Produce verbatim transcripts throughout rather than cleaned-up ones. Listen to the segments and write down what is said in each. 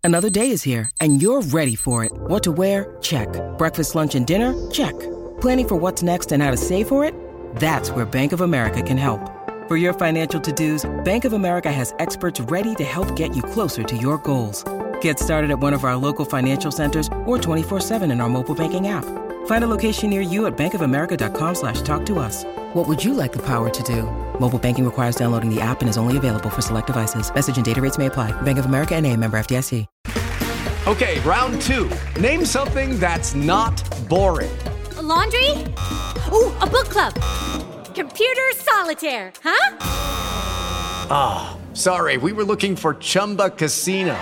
Another day is here, and you're ready for it. What to wear? Check. Breakfast, lunch, and dinner? Check. Planning for what's next and how to save for it? That's where Bank of America can help. For your financial to-dos, Bank of America has experts ready to help get you closer to your goals. Get started at one of our local financial centers or twenty-four seven in our mobile banking app. Find a location near you at bankofamerica.com slash talk to us. What would you like the power to do? Mobile banking requires downloading the app and is only available for select devices. Message and data rates may apply. Bank of America N A, member F D I C. Okay, round two. Name something that's not boring. A laundry? Ooh, a book club. Computer solitaire, huh? Ah, oh, sorry, we were looking for Chumba Casino.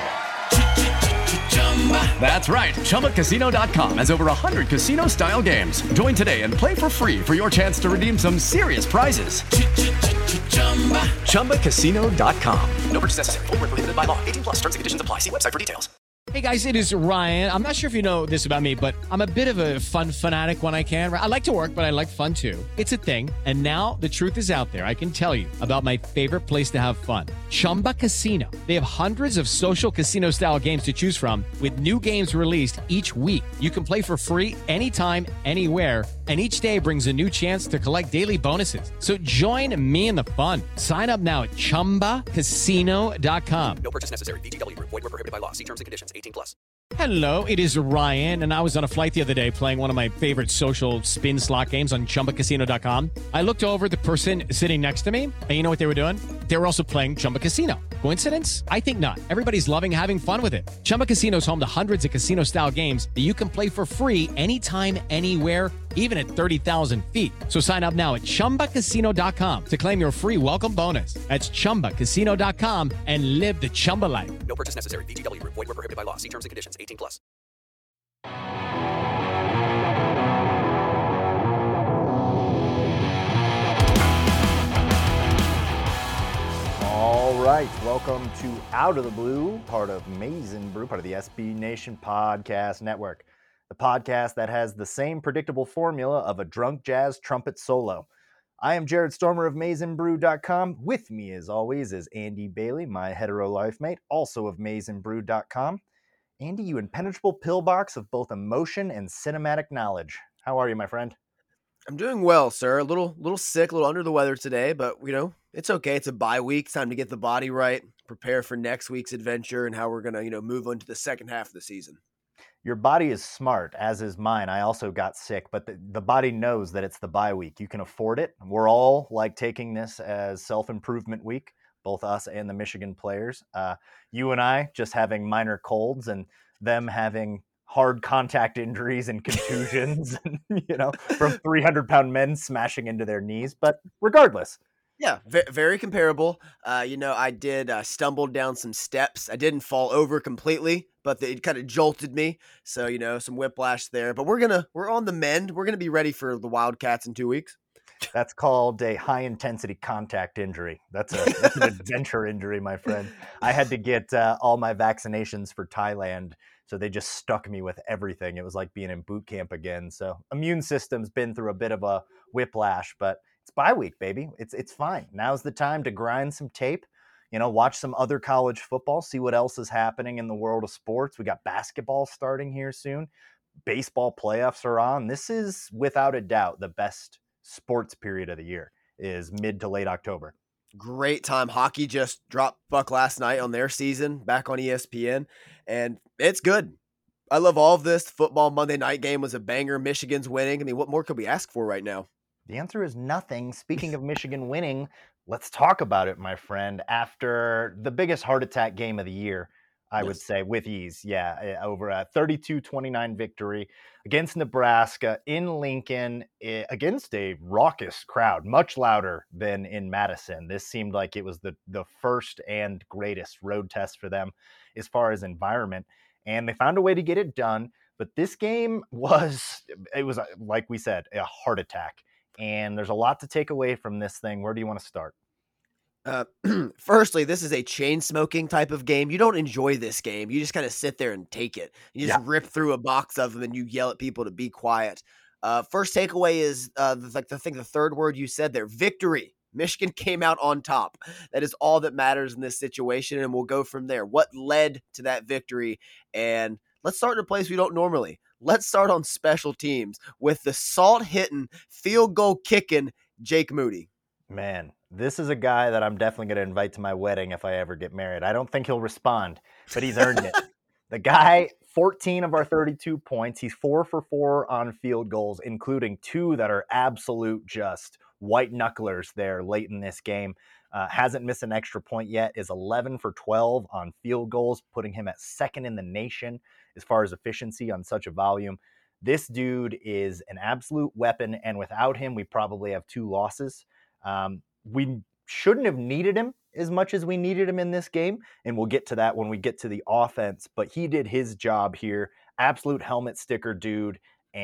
That's right, Chumba Casino dot com has over one hundred casino-style games. Join today and play for free for your chance to redeem some serious prizes. Chumba Casino dot com. No purchase necessary. Void where prohibited by law. eighteen plus. Terms and conditions apply. See website for details. Hey guys, it is Ryan. I'm not sure if you know this about me, but I'm a bit of a fun fanatic when I can. I like to work, but I like fun too. It's a thing. And now the truth is out there. I can tell you about my favorite place to have fun. Chumba Casino. They have hundreds of social casino style games to choose from with new games released each week. You can play for free anytime, anywhere. And each day brings a new chance to collect daily bonuses. So join me in the fun. Sign up now at chumba casino dot com. No purchase necessary. V G W. Void where prohibited by law. See terms and conditions. eighteen plus. Hello, it is Ryan, and I was on a flight the other day playing one of my favorite social spin slot games on chumba casino dot com. I looked over at the person sitting next to me, and you know what they were doing? They were also playing Chumba Casino. Coincidence? I think not. Everybody's loving having fun with it. Chumba Casino is home to hundreds of casino-style games that you can play for free anytime, anywhere, even at thirty thousand feet. So sign up now at chumba casino dot com to claim your free welcome bonus. That's chumba casino dot com and live the Chumba life. No purchase necessary. V G W. Void where prohibited by law. See terms and conditions. eighteen plus. All right, welcome to Out of the Blue, part of Maize n Brew, part of the S B Nation Podcast Network. The podcast that has the same predictable formula of a drunk jazz trumpet solo. I am Jared Stormer of maize n brew dot com. With me, as always, is Andy Bailey, my hetero life mate, also of maize n brew dot com. Andy, you impenetrable pillbox of both emotion and cinematic knowledge. How are you, my friend? I'm doing well, sir. A little little sick, a little under the weather today, but, you know, it's okay. It's a bye week. It's time to get the body right, prepare for next week's adventure and how we're going to, you know, move on to the second half of the season. Your body is smart, as is mine. I also got sick, but the, the body knows that it's the bye week. You can afford it. We're all like taking this as self-improvement week, both us and the Michigan players. Uh, you and I just having minor colds and them having hard contact injuries and contusions, and, you know, from three hundred pound men smashing into their knees. But regardless. Yeah, v- very comparable. Uh, you know, I did uh, stumble down some steps. I didn't fall over completely, but the, it kind of jolted me. So, you know, some whiplash there. But we're gonna we're on the mend. We're gonna be ready for the Wildcats in two weeks. That's called a high intensity contact injury. That's a that's an adventure injury, my friend. I had to get uh, all my vaccinations for Thailand, so they just stuck me with everything. It was like being in boot camp again. So immune system's been through a bit of a whiplash, but it's bye week, baby. It's it's fine. Now's the time to grind some tape, you know, watch some other college football, see what else is happening in the world of sports. We got basketball starting here soon. Baseball playoffs are on. This is without a doubt the best sports period of the year, is mid to late October. Great time. Hockey just dropped Buck last night on their season back on E S P N, and it's good. I love all of this. Football Monday night game was a banger. Michigan's winning. I mean, what more could we ask for right now? The answer is nothing. Speaking of Michigan winning, let's talk about it, my friend. After the biggest heart attack game of the year, I yes. would say, with ease. Yeah, over a thirty-two twenty-nine victory against Nebraska in Lincoln, against a raucous crowd, much louder than in Madison. This seemed like it was the, the first and greatest road test for them as far as environment. And they found a way to get it done. But this game was, it was, like we said, a heart attack. And there's a lot to take away from this thing. Where do you want to start? Uh, firstly, this is a chain smoking type of game. You don't enjoy this game. You just kind of sit there and take it. You just yeah. rip through a box of them and you yell at people to be quiet. Uh, first takeaway is uh, like the thing, the third word you said there, victory. Michigan came out on top. That is all that matters in this situation, and we'll go from there. What led to that victory? And let's start in a place we don't normally. Let's start on special teams with the salt-hitting, field goal kicking Jake Moody. Man, this is a guy that I'm definitely going to invite to my wedding if I ever get married. I don't think he'll respond, but he's earned it. The guy, fourteen of our thirty-two points. He's four for four on field goals, including two that are absolute just white knucklers there late in this game. Uh, hasn't missed an extra point yet, is eleven for twelve on field goals, putting him at second in the nation as far as efficiency on such a volume. This dude is an absolute weapon, and without him, we probably have two losses. Um, we shouldn't have needed him as much as we needed him in this game, and we'll get to that when we get to the offense, but he did his job here. Absolute helmet sticker dude,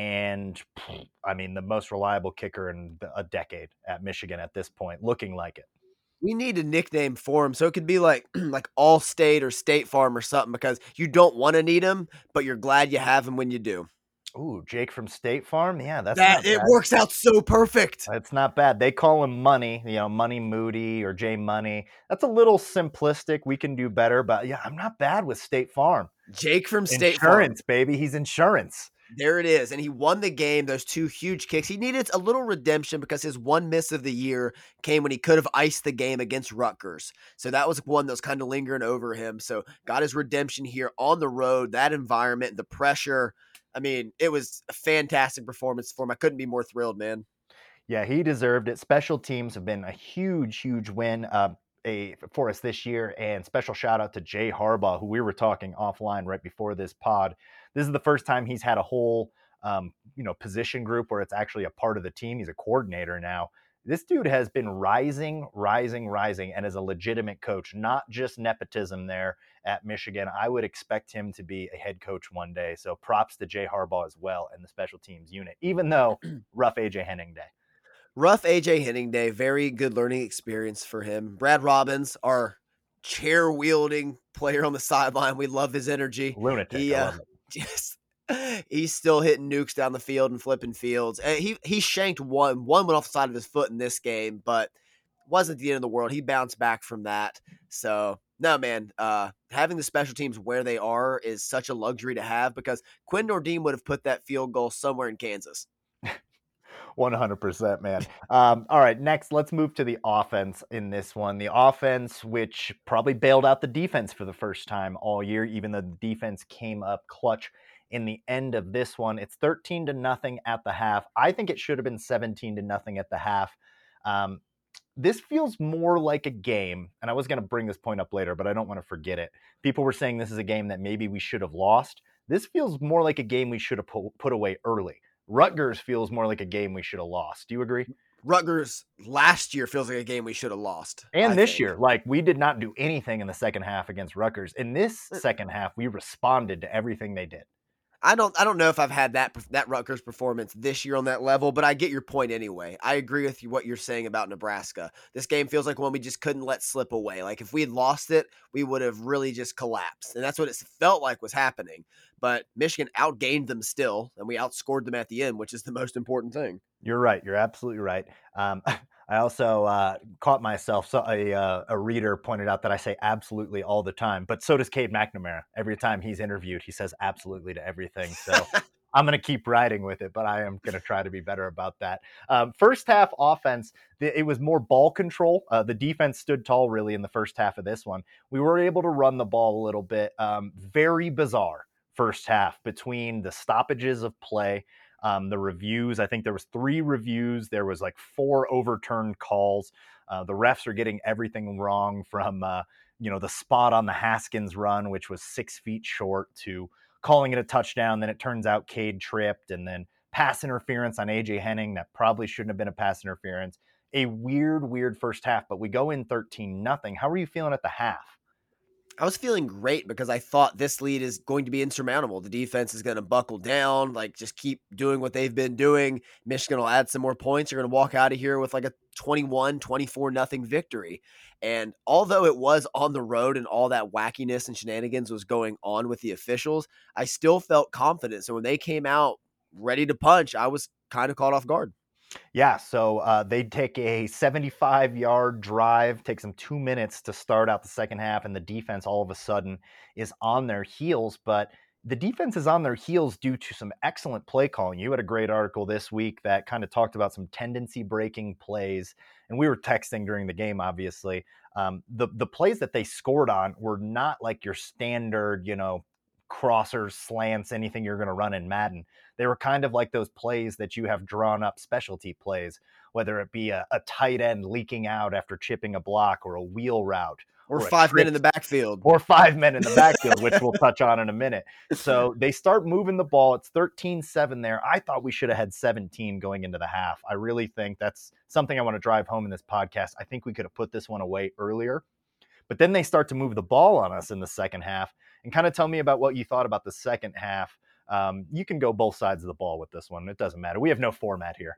and I mean, the most reliable kicker in a decade at Michigan at this point, looking like it. We need a nickname for him, so it could be like like Allstate or State Farm or something, because you don't want to need him, but you're glad you have him when you do. Ooh, Jake from State Farm? Yeah, that's that not it bad. Works out so perfect. It's not bad. They call him Money, you know, Money Moody or Jay Money. That's a little simplistic. We can do better, but yeah, I'm not bad with State Farm. Jake from State insurance, Farm. baby. He's insurance. There it is. And he won the game, those two huge kicks. He needed a little redemption because his one miss of the year came when he could have iced the game against Rutgers. So that was one that was kind of lingering over him. So got his redemption here on the road, that environment, the pressure. I mean, it was a fantastic performance for him. I couldn't be more thrilled, man. Yeah, he deserved it. Special teams have been a huge, huge win uh, a, for us this year. And special shout out to Jay Harbaugh, who we were talking offline right before this pod. This is the first time he's had a whole, um, you know, position group where it's actually a part of the team. He's a coordinator now. This dude has been rising, rising, rising, and is a legitimate coach, not just nepotism there at Michigan. I would expect him to be a head coach one day. So props to Jay Harbaugh as well and the special teams unit, even though rough A J Henning day. Rough A J Henning day. Very good learning experience for him. Brad Robbins, our chair-wielding player on the sideline. We love his energy. Lunatic. He, I uh, love it. Just, he's still hitting nukes down the field and flipping fields. And he he shanked one. One went off the side of his foot in this game, but wasn't the end of the world. He bounced back from that. So, no, man, uh, having the special teams where they are is such a luxury to have, because Quinn Nordin would have put that field goal somewhere in Kansas. one hundred percent, man. Um, all right, next, let's move to the offense in this one. The offense, which probably bailed out the defense for the first time all year, even though the defense came up clutch in the end of this one. It's thirteen to nothing at the half. I think it should have been seventeen to nothing at the half. Um, this feels more like a game, and I was going to bring this point up later, but I don't want to forget it. People were saying this is a game that maybe we should have lost. This feels more like a game we should have pu- put away early. Rutgers feels more like a game we should have lost. Do you agree? Rutgers last year feels like a game we should have lost. And I this think. year, like, we did not do anything in the second half against Rutgers. In this second half, we responded to everything they did. I don't I don't know if I've had that that Rutgers performance this year on that level, but I get your point anyway. I agree with you what you're saying about Nebraska. This game feels like one we just couldn't let slip away. Like if we had lost it, we would have really just collapsed. And that's what it felt like was happening. But Michigan outgained them still, and we outscored them at the end, which is the most important thing. You're right. You're absolutely right. Um, I also uh, caught myself. So a, uh, a reader pointed out that I say absolutely all the time, but so does Cade McNamara. Every time he's interviewed, he says absolutely to everything. So I'm going to keep riding with it, but I am going to try to be better about that. Um, first half offense, it was more ball control. Uh, the defense stood tall really in the first half of this one. We were able to run the ball a little bit. Um, very bizarre first half between the stoppages of play. Um, the reviews, I think there was three reviews. There was like four overturned calls. Uh, the refs are getting everything wrong from, uh, you know, the spot on the Haskins run, which was six feet short, to calling it a touchdown. Then it turns out Cade tripped, and then pass interference on A J Henning that probably shouldn't have been a pass interference. A weird, weird first half, but we go in thirteen nothing. How are you feeling at the half? I was feeling great because I thought this lead is going to be insurmountable. The defense is going to buckle down, like just keep doing what they've been doing. Michigan will add some more points. You're going to walk out of here with like a twenty-one, twenty-four nothing victory. And although it was on the road and all that wackiness and shenanigans was going on with the officials, I still felt confident. So when they came out ready to punch, I was kind of caught off guard. Yeah, so uh, they take a seventy-five-yard drive, takes them two minutes to start out the second half, and the defense all of a sudden is on their heels. But the defense is on their heels due to some excellent play calling. You had a great article this week that kind of talked about some tendency-breaking plays, and we were texting during the game, obviously. Um, the, the plays that they scored on were not like your standard, you know, crossers, slants, anything you're going to run in Madden. They were kind of like those plays that you have drawn up, specialty plays, whether it be a, a tight end leaking out after chipping a block, or a wheel route, Or, or five men trick, in the backfield. or five men in the backfield, which we'll touch on in a minute. So they start moving the ball. It's thirteen seven there. I thought we should have had seventeen going into the half. I really think that's something I want to drive home in this podcast. I think we could have put this one away earlier. But then they start to move the ball on us in the second half. And kind of tell me about what you thought about the second half. Um, you can go both sides of the ball with this one. It doesn't matter. We have no format here.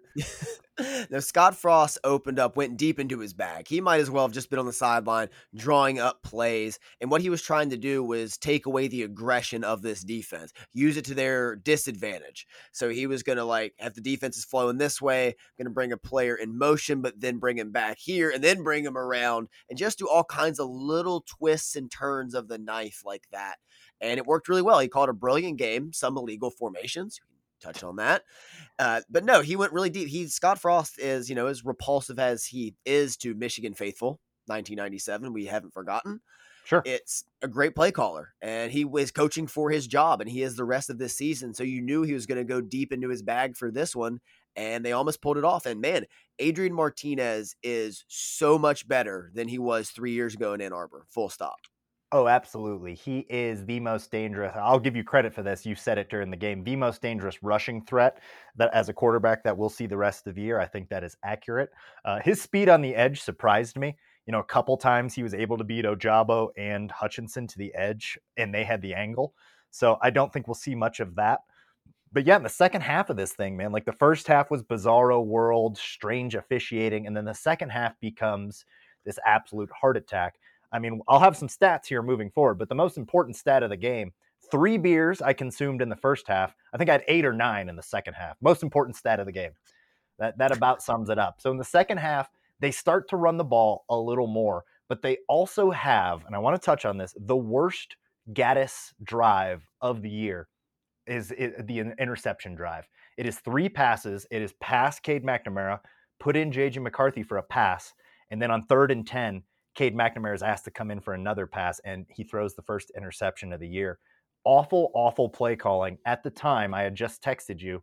Now, Scott Frost opened up, went deep into his bag. He might as well have just been on the sideline drawing up plays. And what he was trying to do was take away the aggression of this defense, use it to their disadvantage. So he was going to, like, have the defense is flowing this way, going to bring a player in motion, but then bring him back here and then bring him around and just do all kinds of little twists and turns of the knife like that. And it worked really well. He called a brilliant game, some illegal formations. Touch on that. Uh, but no, he went really deep. He Scott Frost is, you know, as repulsive as he is to Michigan faithful, nineteen ninety-seven, we haven't forgotten. Sure. It's a great play caller, and he was coaching for his job, and he is the rest of this season. So you knew he was going to go deep into his bag for this one, and they almost pulled it off. And man, Adrian Martinez is so much better than he was three years ago in Ann Arbor. Full stop. Oh, absolutely. He is the most dangerous. I'll give you credit for this. You said it during the game. The most dangerous rushing threat that as a quarterback that we'll see the rest of the year. I think that is accurate. Uh, his speed on the edge surprised me. You know, a couple times he was able to beat Ojabo and Hutchinson to the edge, and they had the angle. So I don't think we'll see much of that. But yeah, in the second half of this thing, man, like the first half was bizarro world, strange officiating, and then the second half becomes this absolute heart attack. I mean, I'll have some stats here moving forward, but the most important stat of the game, three beers I consumed in the first half. I think I had eight or nine in the second half. Most important stat of the game. That, that about sums it up. So in the second half, they start to run the ball a little more, but they also have, and I want to touch on this, the worst Gaddis drive of the year is it, the interception drive. It is three passes. It is pass Cade McNamara, put in J J McCarthy for a pass, and then on third and ten, Cade McNamara is asked to come in for another pass, and he throws the first interception of the year. Awful, awful play calling. At the time, I had just texted you,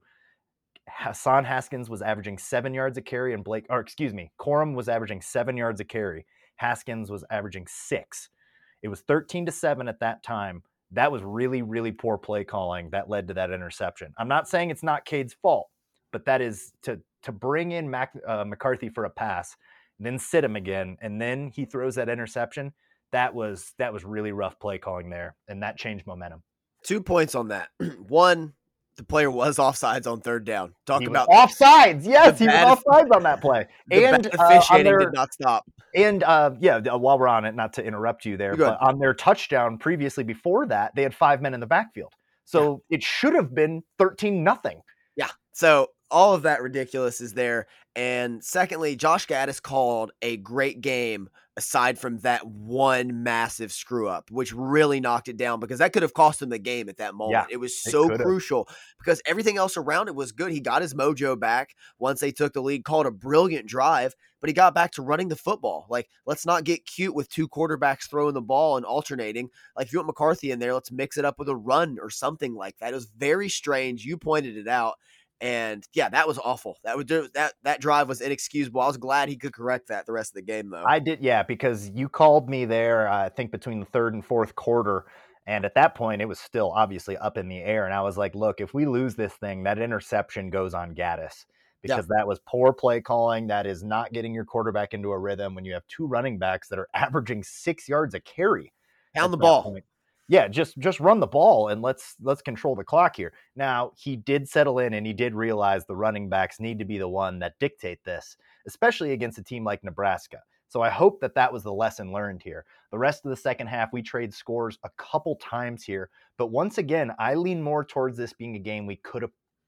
Hassan Haskins was averaging seven yards a carry, and Blake, or excuse me, Corum was averaging seven yards a carry. Haskins was averaging six. It was thirteen to seven at that time. That was really, really poor play calling that led to that interception. I'm not saying it's not Cade's fault, but that is to, to bring in Mac, uh, McCarthy for a pass, then sit him again, and then he throws that interception. That was that was really rough play calling there, and that changed momentum. Two points on that. One, the player was offsides on third down. Talk he about was offsides. Yes, he bad, was offsides on that play. And the officiating uh, their, did not stop. And uh, yeah, while we're on it, not to interrupt you there, but on their touchdown previously before that, they had five men in the backfield. So yeah. It should have been thirteen nothing. Yeah. So all of that ridiculous is there. And secondly, Josh Gaddis called a great game aside from that one massive screw up, which really knocked it down because that could have cost him the game at that moment. Yeah, it was so it crucial because everything else around it was good. He got his mojo back once they took the lead, called a brilliant drive, but he got back to running the football. Like, let's not get cute with two quarterbacks throwing the ball and alternating. Like, if you want McCarthy in there, let's mix it up with a run or something like that. It was very strange. You pointed it out. And yeah, that was awful. That was that that drive was inexcusable. I was glad he could correct that the rest of the game, though. I did, yeah, because you called me there, uh, I think between the third and fourth quarter, and at that point, it was still obviously up in the air. And I was like, look, if we lose this thing, that interception goes on Gaddis because yeah. that was poor play calling. That is not getting your quarterback into a rhythm when you have two running backs that are averaging six yards a carry. Pound the ball. Point. Yeah, just just run the ball and let's let's control the clock here. Now, he did settle in and he did realize the running backs need to be the one that dictate this, especially against a team like Nebraska. So I hope that that was the lesson learned here. The rest of the second half, we trade scores a couple times here. But once again, I lean more towards this being a game we could have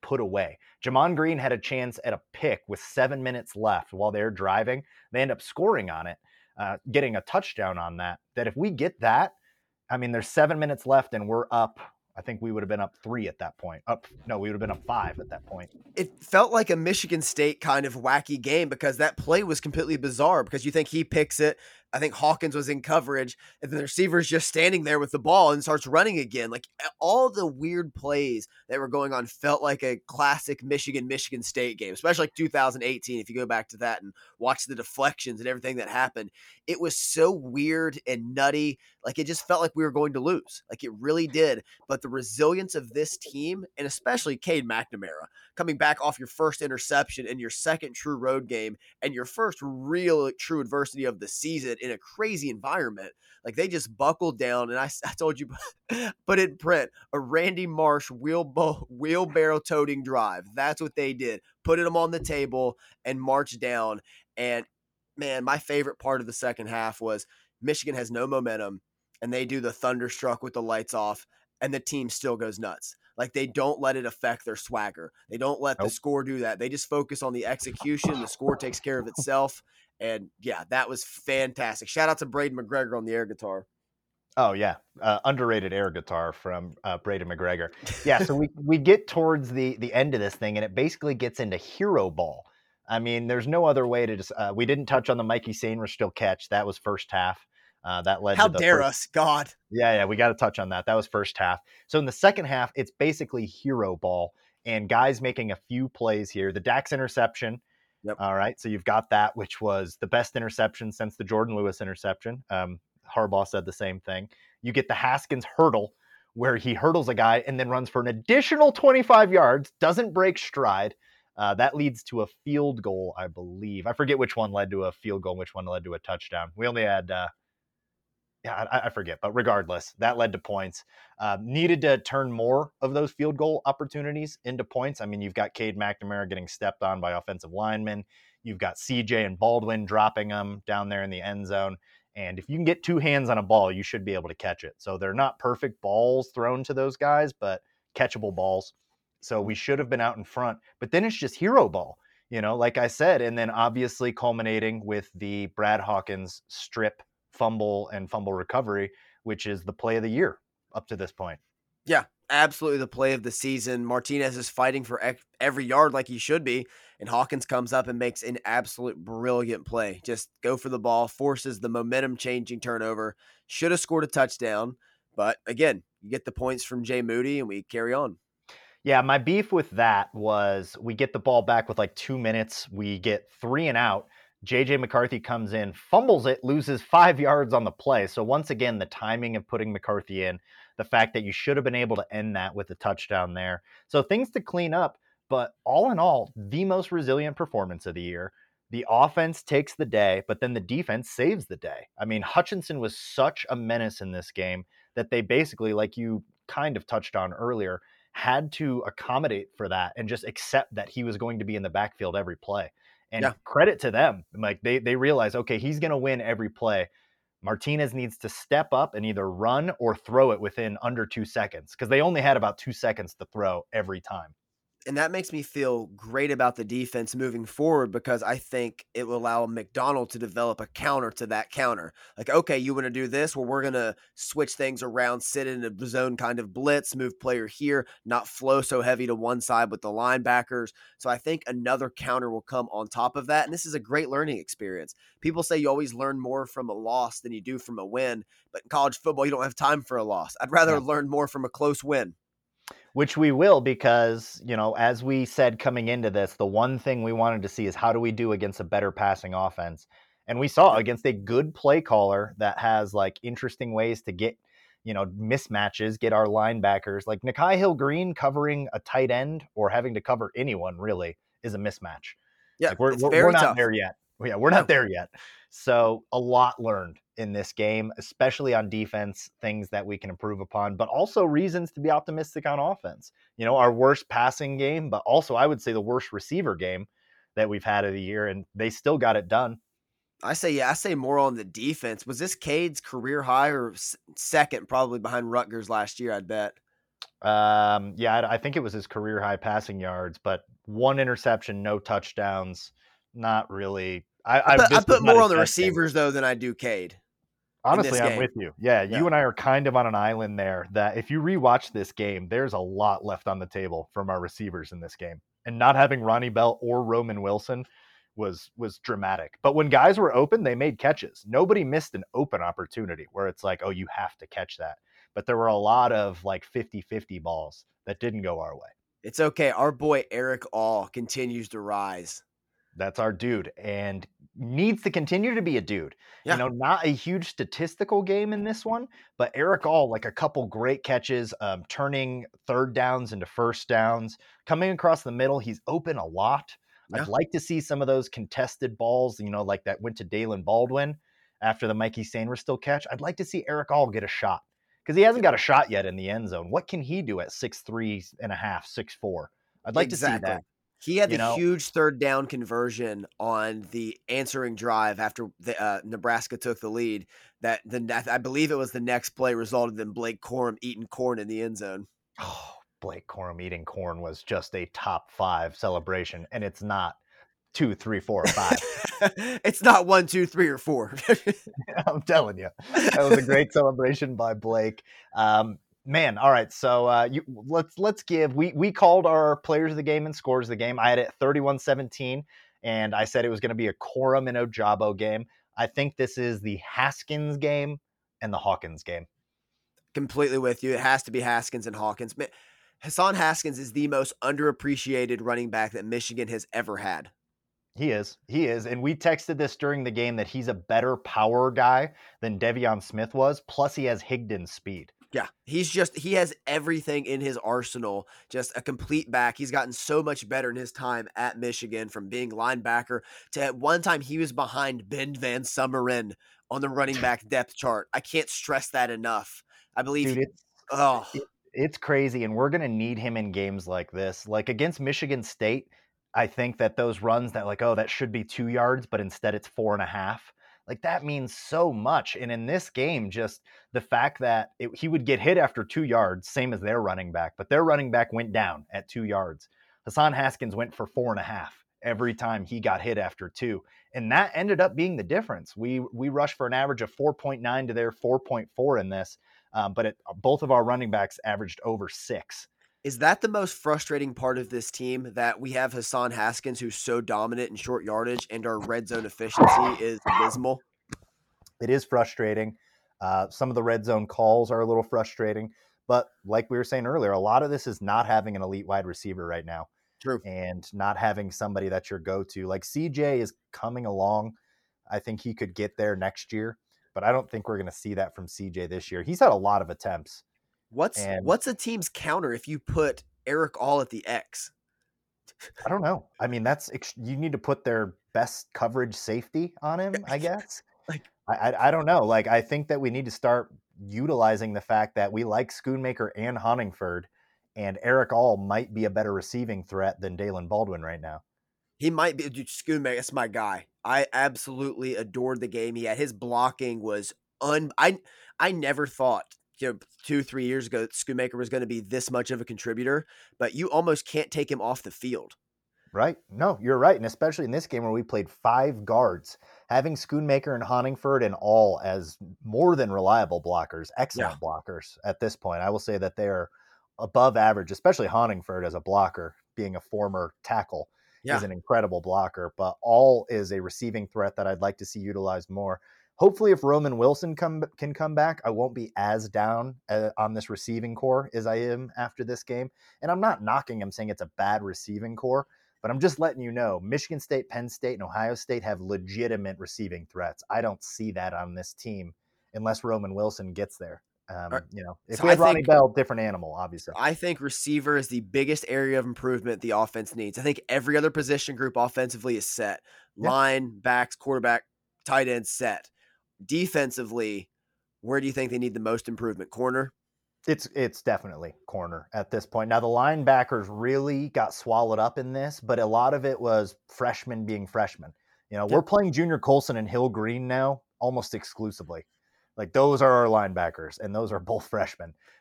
put away. Jamon Green had a chance at a pick with seven minutes left while they're driving. They end up scoring on it, uh, getting a touchdown on that. That if we get that, I mean, there's seven minutes left and we're up. I think we would have been up three at that point. Up, no, we would have been up five at that point. It felt like a Michigan State kind of wacky game because that play was completely bizarre because you think he picks it. I think Hawkins was in coverage and the receiver's just standing there with the ball and starts running again. Like all the weird plays that were going on felt like a classic Michigan, Michigan State game, especially like two thousand eighteen. If you go back to that and watch the deflections and everything that happened, it was so weird and nutty. Like it just felt like we were going to lose. Like it really did. But the resilience of this team and especially Cade McNamara coming back off your first interception in your second true road game and your first real true adversity of the season in a crazy environment. Like they just buckled down. And I, I told you, put it in print, a Randy Marsh wheelbo- wheelbarrow toting drive. That's what they did. Put them on the table and marched down. And man, my favorite part of the second half was Michigan has no momentum and they do the thunderstruck with the lights off and the team still goes nuts. Like they don't let it affect their swagger. They don't let nope. the score do that. They just focus on the execution. The score takes care of itself. And yeah, that was fantastic. Shout out to Braden McGregor on the air guitar. Oh yeah. Uh, underrated air guitar from uh, Braden McGregor. Yeah. So we, we get towards the, the end of this thing and it basically gets into hero ball. I mean, there's no other way to just, uh, we didn't touch on the Mikey Sainristil catch. That was first half. Uh, that led How to the dare first... us, God. Yeah, yeah, we got to touch on that. That was first half. So in the second half, it's basically hero ball and guys making a few plays here. The Dax interception. Yep. All right. So you've got that, which was the best interception since the Jordan Lewis interception. Um, Harbaugh said the same thing. You get the Haskins hurdle where he hurdles a guy and then runs for an additional twenty-five yards, doesn't break stride. Uh, that leads to a field goal, I believe. I forget which one led to a field goal, which one led to a touchdown. We only had, uh, yeah, I, I forget, but regardless, that led to points. Uh, needed to turn more of those field goal opportunities into points. I mean, you've got Cade McNamara getting stepped on by offensive linemen. You've got C J and Baldwin dropping them down there in the end zone. And if you can get two hands on a ball, you should be able to catch it. So they're not perfect balls thrown to those guys, but catchable balls. So we should have been out in front, but then it's just hero ball, you know, like I said, and then obviously culminating with the Brad Hawkins strip fumble and fumble recovery, which is the play of the year up to this point. Yeah, absolutely the play of the season. Martinez is fighting for every yard like he should be, and Hawkins comes up and makes an absolute brilliant play. Just go for the ball, forces the momentum-changing turnover. Should have scored a touchdown, but again, you get the points from Jay Moody, and we carry on. Yeah, my beef with that was we get the ball back with like two minutes. We get three and out. J J McCarthy comes in, fumbles it, loses five yards on the play. So once again, the timing of putting McCarthy in, the fact that you should have been able to end that with a touchdown there. So things to clean up, but all in all, the most resilient performance of the year. The offense takes the day, but then the defense saves the day. I mean, Hutchinson was such a menace in this game that they basically, like you kind of touched on earlier, had to accommodate for that and just accept that he was going to be in the backfield every play. And yeah. credit to them. Like they, they realize, okay, he's going to win every play. Martinez needs to step up and either run or throw it within under two seconds because they only had about two seconds to throw every time. And that makes me feel great about the defense moving forward because I think it will allow McDonald to develop a counter to that counter. Like, okay, you want to do this? Well, we're going to switch things around, sit in a zone kind of blitz, move player here, not flow so heavy to one side with the linebackers. So I think another counter will come on top of that. And this is a great learning experience. People say you always learn more from a loss than you do from a win. But in college football, you don't have time for a loss. I'd rather yeah. learn more from a close win. Which we will because, you know, as we said coming into this, the one thing we wanted to see is how do we do against a better passing offense? And we saw against a good play caller that has like interesting ways to get, you know, mismatches, get our linebackers. Like Nakai Hill-Green covering a tight end or having to cover anyone really is a mismatch. Yeah, like we're, it's we're, very we're not tough. there yet. Yeah, we're not there yet. So a lot learned in this game, especially on defense, things that we can improve upon, but also reasons to be optimistic on offense. You know, our worst passing game, but also I would say the worst receiver game that we've had of the year, and they still got it done. I say, yeah, I say more on the defense. Was this Cade's career high or second, probably behind Rutgers last year, I'd bet? Um, yeah, I, I think it was his career high passing yards, but one interception, no touchdowns. Not really. I, I I put, I this was put not more his on the best game. receivers though than I do Cade in this Honestly, I'm game. with you. Yeah, Yeah. you and I are kind of on an island there that if you rewatch this game, there's a lot left on the table from our receivers in this game. And not having Ronnie Bell or Roman Wilson was was dramatic. But when guys were open, they made catches. Nobody missed an open opportunity where it's like, oh, you have to catch that. But there were a lot of like fifty-fifty balls that didn't go our way. It's okay. Our boy Eric All continues to rise. That's our dude and needs to continue to be a dude. Yeah. You know, not a huge statistical game in this one, but Eric All, like a couple great catches, um, turning third downs into first downs, coming across the middle. He's open a lot. Yeah. I'd like to see some of those contested balls, you know, like that went to Dalen Baldwin after the Mikey Sainristil catch. I'd like to see Eric All get a shot because he hasn't got a shot yet in the end zone. What can he do at six three and a half, six four? I'd like Exactly. to see that. He had You the know? huge third down conversion on the answering drive after the, uh, Nebraska took the lead. That the I believe it was the next play resulted in Blake Corum eating corn in the end zone. Oh, Blake Corum eating corn was just a top five celebration, and it's not two, three, four, or five. It's not one, two, three, or four. I'm telling you, that was a great celebration by Blake. Um, man, all right, so uh, you, let's let's give. We we called our players of the game and scores of the game. I had it thirty-one seventeen, and I said it was going to be a Corum and Ojabo game. I think this is the Haskins game and the Hawkins game. Completely with you. It has to be Haskins and Hawkins. Man, Hassan Haskins is the most underappreciated running back that Michigan has ever had. He is. He is. And we texted this during the game that he's a better power guy than Devion Smith was. Plus, he has Higdon's speed. Yeah, he's just, he has everything in his arsenal, just a complete back. He's gotten so much better in his time at Michigan, from being linebacker to at one time he was behind Ben Van Sumeren on the running back depth chart. I can't stress that enough. I believe, Dude, it's, oh, it, it's crazy. And we're going to need him in games like this. Like against Michigan State, I think that those runs that like, oh, that should be two yards, but instead it's four and a half. Like that means so much. And in this game, just the fact that it, he would get hit after two yards, same as their running back, but their running back went down at two yards. Hassan Haskins went for four and a half every time he got hit after two. And that ended up being the difference. We we rushed for an average of four point nine to their four point four in this, um, but it, both of our running backs averaged over six. Is that the most frustrating part of this team, that we have Hassan Haskins, who's so dominant in short yardage, and our red zone efficiency is abysmal? It is frustrating. Uh, some of the red zone calls are a little frustrating, but like we were saying earlier, a lot of this is not having an elite wide receiver right now. True. And not having somebody that's your go-to. Like C J is coming along. I think he could get there next year, but I don't think we're going to see that from C J this year. He's had a lot of attempts. What's And- what's a team's counter if you put Eric All at the X? I don't know. I mean, that's ex- you need to put their best coverage safety on him, I guess. Like- I, I I don't know. Like I think that we need to start utilizing the fact that we like Schoonmaker and Honingford, and Eric All might be a better receiving threat than Dalen Baldwin right now. He might be, dude, Schoonmaker. That's my guy. I absolutely adored the game he had. His blocking was un. I I never thought, you know, two three years ago that Schoonmaker was going to be this much of a contributor, but you almost can't take him off the field. Right? No, you're right. And especially in this game where we played five guards, having Schoonmaker and Honingford and All as more than reliable blockers, excellent yeah. blockers at this point. I will say that they are above average, especially Honingford as a blocker, being a former tackle, yeah. is an incredible blocker. But All is a receiving threat that I'd like to see utilized more. Hopefully, if Roman Wilson come, can come back, I won't be as down uh, on this receiving core as I am after this game. And I'm not knocking him, saying it's a bad receiving core. But I'm just letting you know, Michigan State, Penn State, and Ohio State have legitimate receiving threats. I don't see that on this team unless Roman Wilson gets there. Um, right. You know, if so we had I Ronnie think, Bell, different animal, obviously. I think receiver is the biggest area of improvement the offense needs. I think every other position group offensively is set. Yeah. Line, backs, quarterback, tight end set. Defensively, where do you think they need the most improvement? Corner? It's it's definitely corner at this point. Now, the linebackers really got swallowed up in this, but a lot of it was freshmen being freshmen. You know, yeah. we're playing Junior Colson and Hill Green now almost exclusively. Like, those are our linebackers, and those are both freshmen.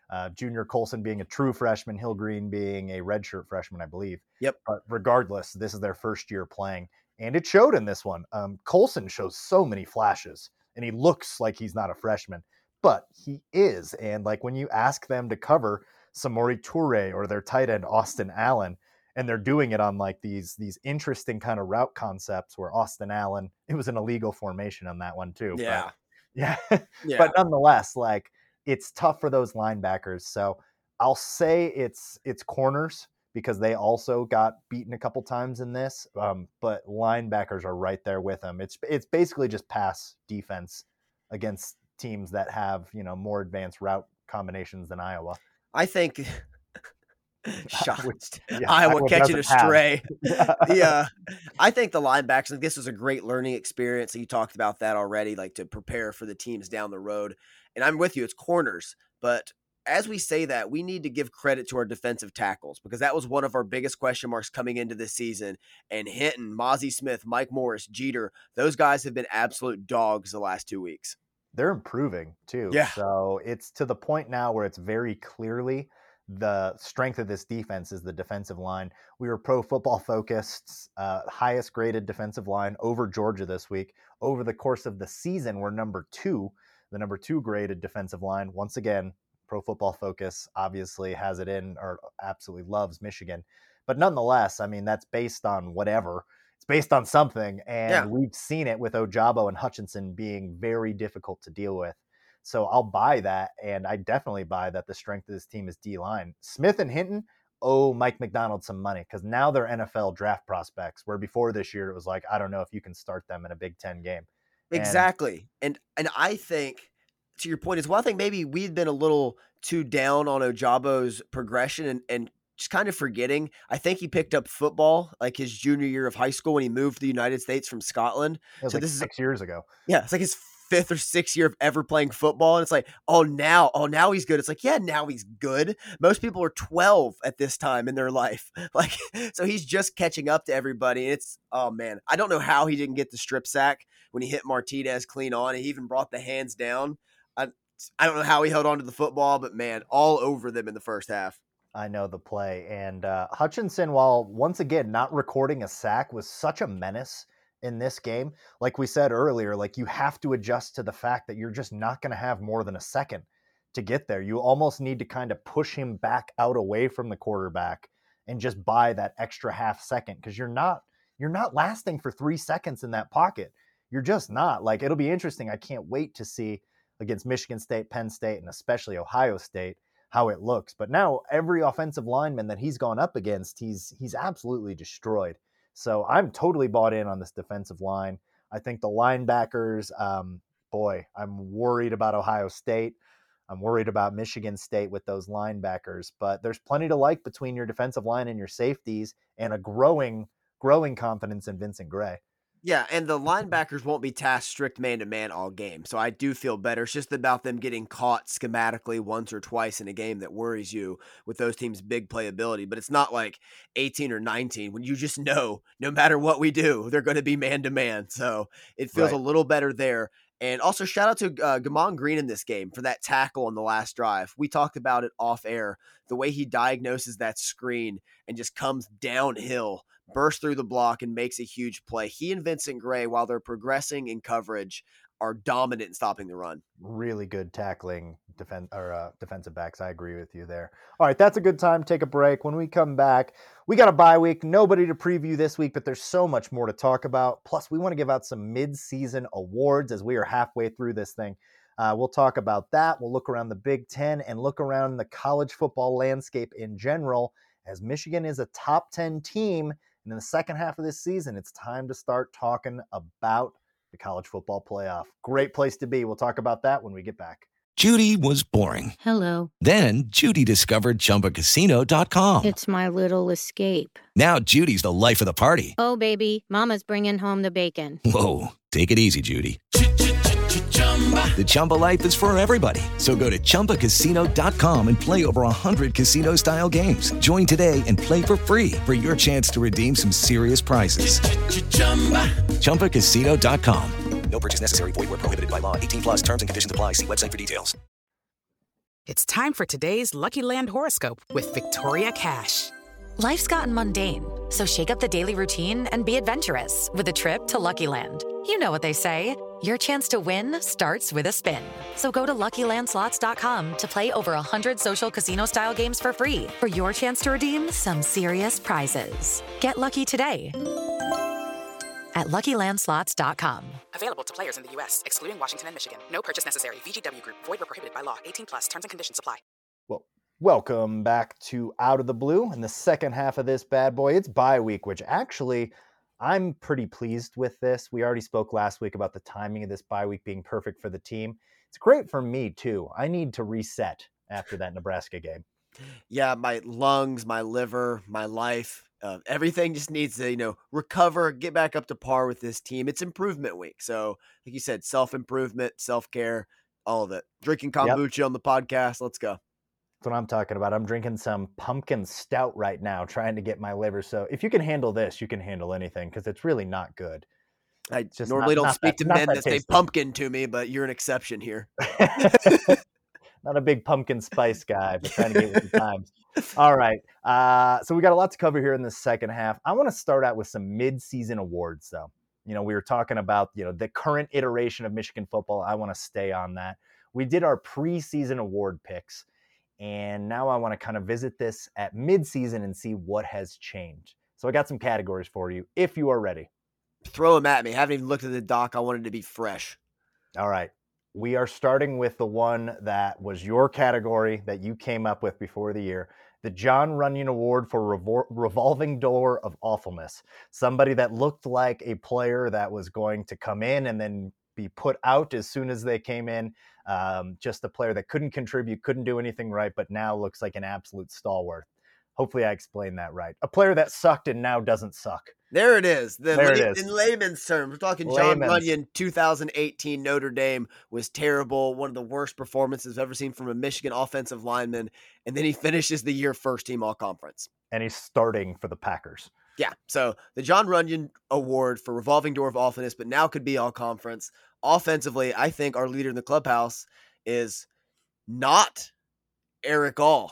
Uh, Junior Colson being a true freshman, Hill Green being a redshirt freshman, I believe. Yep. But regardless, this is their first year playing, and it showed in this one. Um, Colson shows so many flashes, and he looks like he's not a freshman, but he is. And like when you ask them to cover Samori Toure or their tight end Austin Allen, and they're doing it on like these these interesting kind of route concepts where Austin Allen, it was an illegal formation on that one too. Yeah. But, yeah. Yeah. But nonetheless, like, it's tough for those linebackers. So I'll say it's it's corners because they also got beaten a couple times in this. Um, but linebackers are right there with them. It's it's basically just pass defense against teams that have, you know, more advanced route combinations than Iowa. I think Shot. Which, yeah, Iowa, Iowa catching a doesn't have. stray. Yeah. I think the linebackers, like, this was a great learning experience. You talked about that already, like to prepare for the teams down the road. And I'm with you, it's corners. But as we say that, we need to give credit to our defensive tackles because that was one of our biggest question marks coming into this season. And Hinton, Mozzie Smith, Mike Morris, Jeter, those guys have been absolute dogs the last two weeks. They're improving too. Yeah. So it's to the point now where it's very clearly the strength of this defense is the defensive line. We were Pro Football Focused, uh, highest graded defensive line over Georgia this week. Over the course of the season, we're number two, the number two graded defensive line. Once again, Pro Football Focus obviously has it in or absolutely loves Michigan. But nonetheless, I mean, that's based on whatever. It's based on something. And Yeah. we've seen it with Ojabo and Hutchinson being very difficult to deal with. So I'll buy that, and I definitely buy that the strength of this team is D-line. Smith and Hinton owe Mike McDonald some money because now they're N F L draft prospects, where before this year it was like, I don't know if you can start them in a Big Ten game. And Exactly. And and I think, to your point as well, I think maybe we'd been a little too down on Ojabo's progression and, and just kind of forgetting. I think he picked up football like his junior year of high school when he moved to the United States from Scotland. it was So like this is six years ago. Yeah, it's like his fifth or sixth year of ever playing football. And it's like, oh, now, oh, now he's good. It's like, yeah, now he's good. Most people are twelve at this time in their life. Like, so he's just catching up to everybody. And it's, oh man, I don't know how he didn't get the strip sack when he hit Martinez clean on. He even brought the hands down. I, I don't know how he held on to the football, but man, all over them in the first half. I know the play. And uh, Hutchinson, while once again not recording a sack, was such a menace in this game. Like we said earlier, like you have to adjust to the fact that you're just not going to have more than a second to get there. You almost need to kind of push him back out away from the quarterback and just buy that extra half second because you're not you're not lasting for three seconds in that pocket. You're just not. Like, it'll be interesting. I can't wait to see against Michigan State, Penn State, and especially Ohio State how it looks. But now every offensive lineman that he's gone up against, he's he's absolutely destroyed. So I'm totally bought in on this defensive line. I think the linebackers, um, boy, I'm worried about Ohio State. I'm worried about Michigan State with those linebackers. But there's plenty to like between your defensive line and your safeties and a growing, growing confidence in Vincent Gray. Yeah, and the linebackers won't be tasked strict man-to-man all game, so I do feel better. It's just about them getting caught schematically once or twice in a game that worries you with those teams' big playability, but it's not like eighteen or nineteen when you just know no matter what we do, they're going to be man-to-man, so it feels Right. a little better there. And also shout out to uh, Gamon Green in this game for that tackle on the last drive. We talked about it off air, the way he diagnoses that screen and just comes downhill, bursts through the block and makes a huge play. He and Vincent Gray, while they're progressing in coverage, are dominant in stopping the run. Really good tackling defense or uh, defensive backs. I agree with you there. All right, that's a good time. Take a break. When we come back, we got a bye week. Nobody to preview this week, but there's so much more to talk about. Plus, we want to give out some mid-season awards as we are halfway through this thing. Uh, we'll talk about that. We'll look around the Big Ten and look around the college football landscape in general, as Michigan is a top ten team. And in the second half of this season, it's time to start talking about the college football playoff. Great place to be. We'll talk about that when we get back. Judy was boring. Hello. Then Judy discovered Chumba Casino dot com. It's my little escape. Now Judy's the life of the party. Oh, baby, mama's bringing home the bacon. Whoa, take it easy, Judy. The Chumba life is for everybody. So go to Chumba Casino dot com and play over one hundred casino-style games. Join today and play for free for your chance to redeem some serious prizes. Chumba Casino dot com. No purchase necessary. Void where prohibited by law. eighteen plus terms and conditions apply. See website for details. It's time for today's Lucky Land horoscope with Victoria Cash. Life's gotten mundane, so shake up the daily routine and be adventurous with a trip to Lucky Land. You know what they say, your chance to win starts with a spin. So go to Lucky Land Slots dot com to play over one hundred social casino-style games for free for your chance to redeem some serious prizes. Get lucky today at Lucky Land Slots dot com. Available to players in the U S, excluding Washington and Michigan. No purchase necessary. V G W Group. Void where prohibited by law. eighteen plus. Terms and conditions apply. Well, welcome back to Out of the Blue. In the second half of this bad boy, it's bye week, which actually I'm pretty pleased with this. We already spoke last week about the timing of this bye week being perfect for the team. It's great for me, too. I need to reset after that Nebraska game. Yeah, my lungs, my liver, my life, uh, everything just needs to, you know, recover, get back up to par with this team. It's improvement week. So, like you said, self-improvement, self-care, all of it. Drinking kombucha yep. on the podcast. Let's go. That's what I'm talking about. I'm drinking some pumpkin stout right now, trying to get my liver. So if you can handle this, you can handle anything because it's really not good. I just normally not, don't not speak that, to men that, that say pumpkin to me, but you're an exception here. Not a big pumpkin spice guy, but trying to get with the times. All right. Uh, so we got a lot to cover here in the second half. I want to start out with some mid-season awards, though. You know, we were talking about, you know, the current iteration of Michigan football. I want to stay on that. We did our preseason award picks. And now I want to kind of visit this at midseason and see what has changed. So I got some categories for you if you are ready. Throw them at me. Haven't even looked at the doc. I wanted to be fresh. All right. We are starting with the one that was your category that you came up with before the year. The Jon Runyan Award for Revol- Revolving Door of Awfulness. Somebody that looked like a player that was going to come in and then be put out as soon as they came in. Um, just a player that couldn't contribute, couldn't do anything right, but now looks like an absolute stalwart. Hopefully I explained that right. A player that sucked and now doesn't suck. There it is. The there lay, it is. In layman's terms, we're talking Jon Runyan, two thousand eighteen Notre Dame was terrible. One of the worst performances I've ever seen from a Michigan offensive lineman. And then he finishes the year first team all conference. And he's starting for the Packers. Yeah. So the Jon Runyan Award for Revolving Door of Awfulness, but now could be all conference. Offensively, I think our leader in the clubhouse is not Eric All.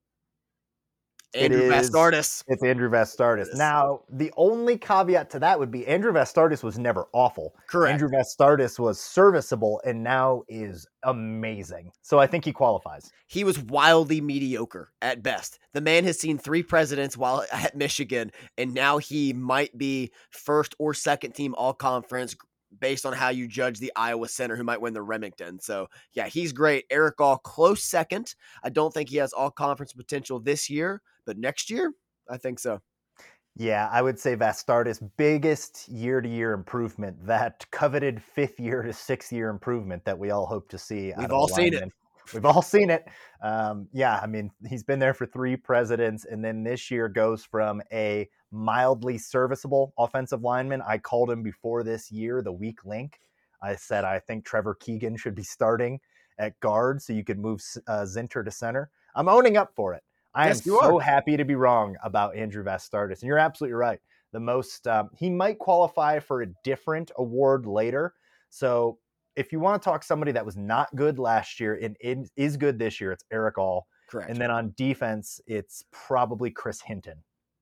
Andrew Vastardis. It's Andrew Vastardis. Now, the only caveat to that would be Andrew Vastardis was never awful. Correct. Andrew Vastardis was serviceable and now is amazing. So I think he qualifies. He was wildly mediocre at best. The man has seen three presidents while at Michigan, and now he might be first or second team all conference based on how you judge the Iowa center who might win the Remington. So yeah, he's great. Eric All, close second. I don't think he has all conference potential this year, but next year, I think so. Yeah, I would say Vastardis' biggest year-to-year improvement, that coveted fifth year to sixth year improvement that we all hope to see. We've all seen it. We've all seen it. Um, yeah, I mean, he's been there for three presidents, and then this year goes from a mildly serviceable offensive lineman. I called him before this year the weak link. I said I think Trevor Keegan should be starting at guard so you could move uh, Zinter to center. I'm owning up for it. I yes, am so are. happy to be wrong about Andrew Vastardis, and you're absolutely right. The most um, he might qualify for a different award later. So if you want to talk somebody that was not good last year and it is good this year, it's Eric All. Correct. And then on defense, it's probably Chris Hinton.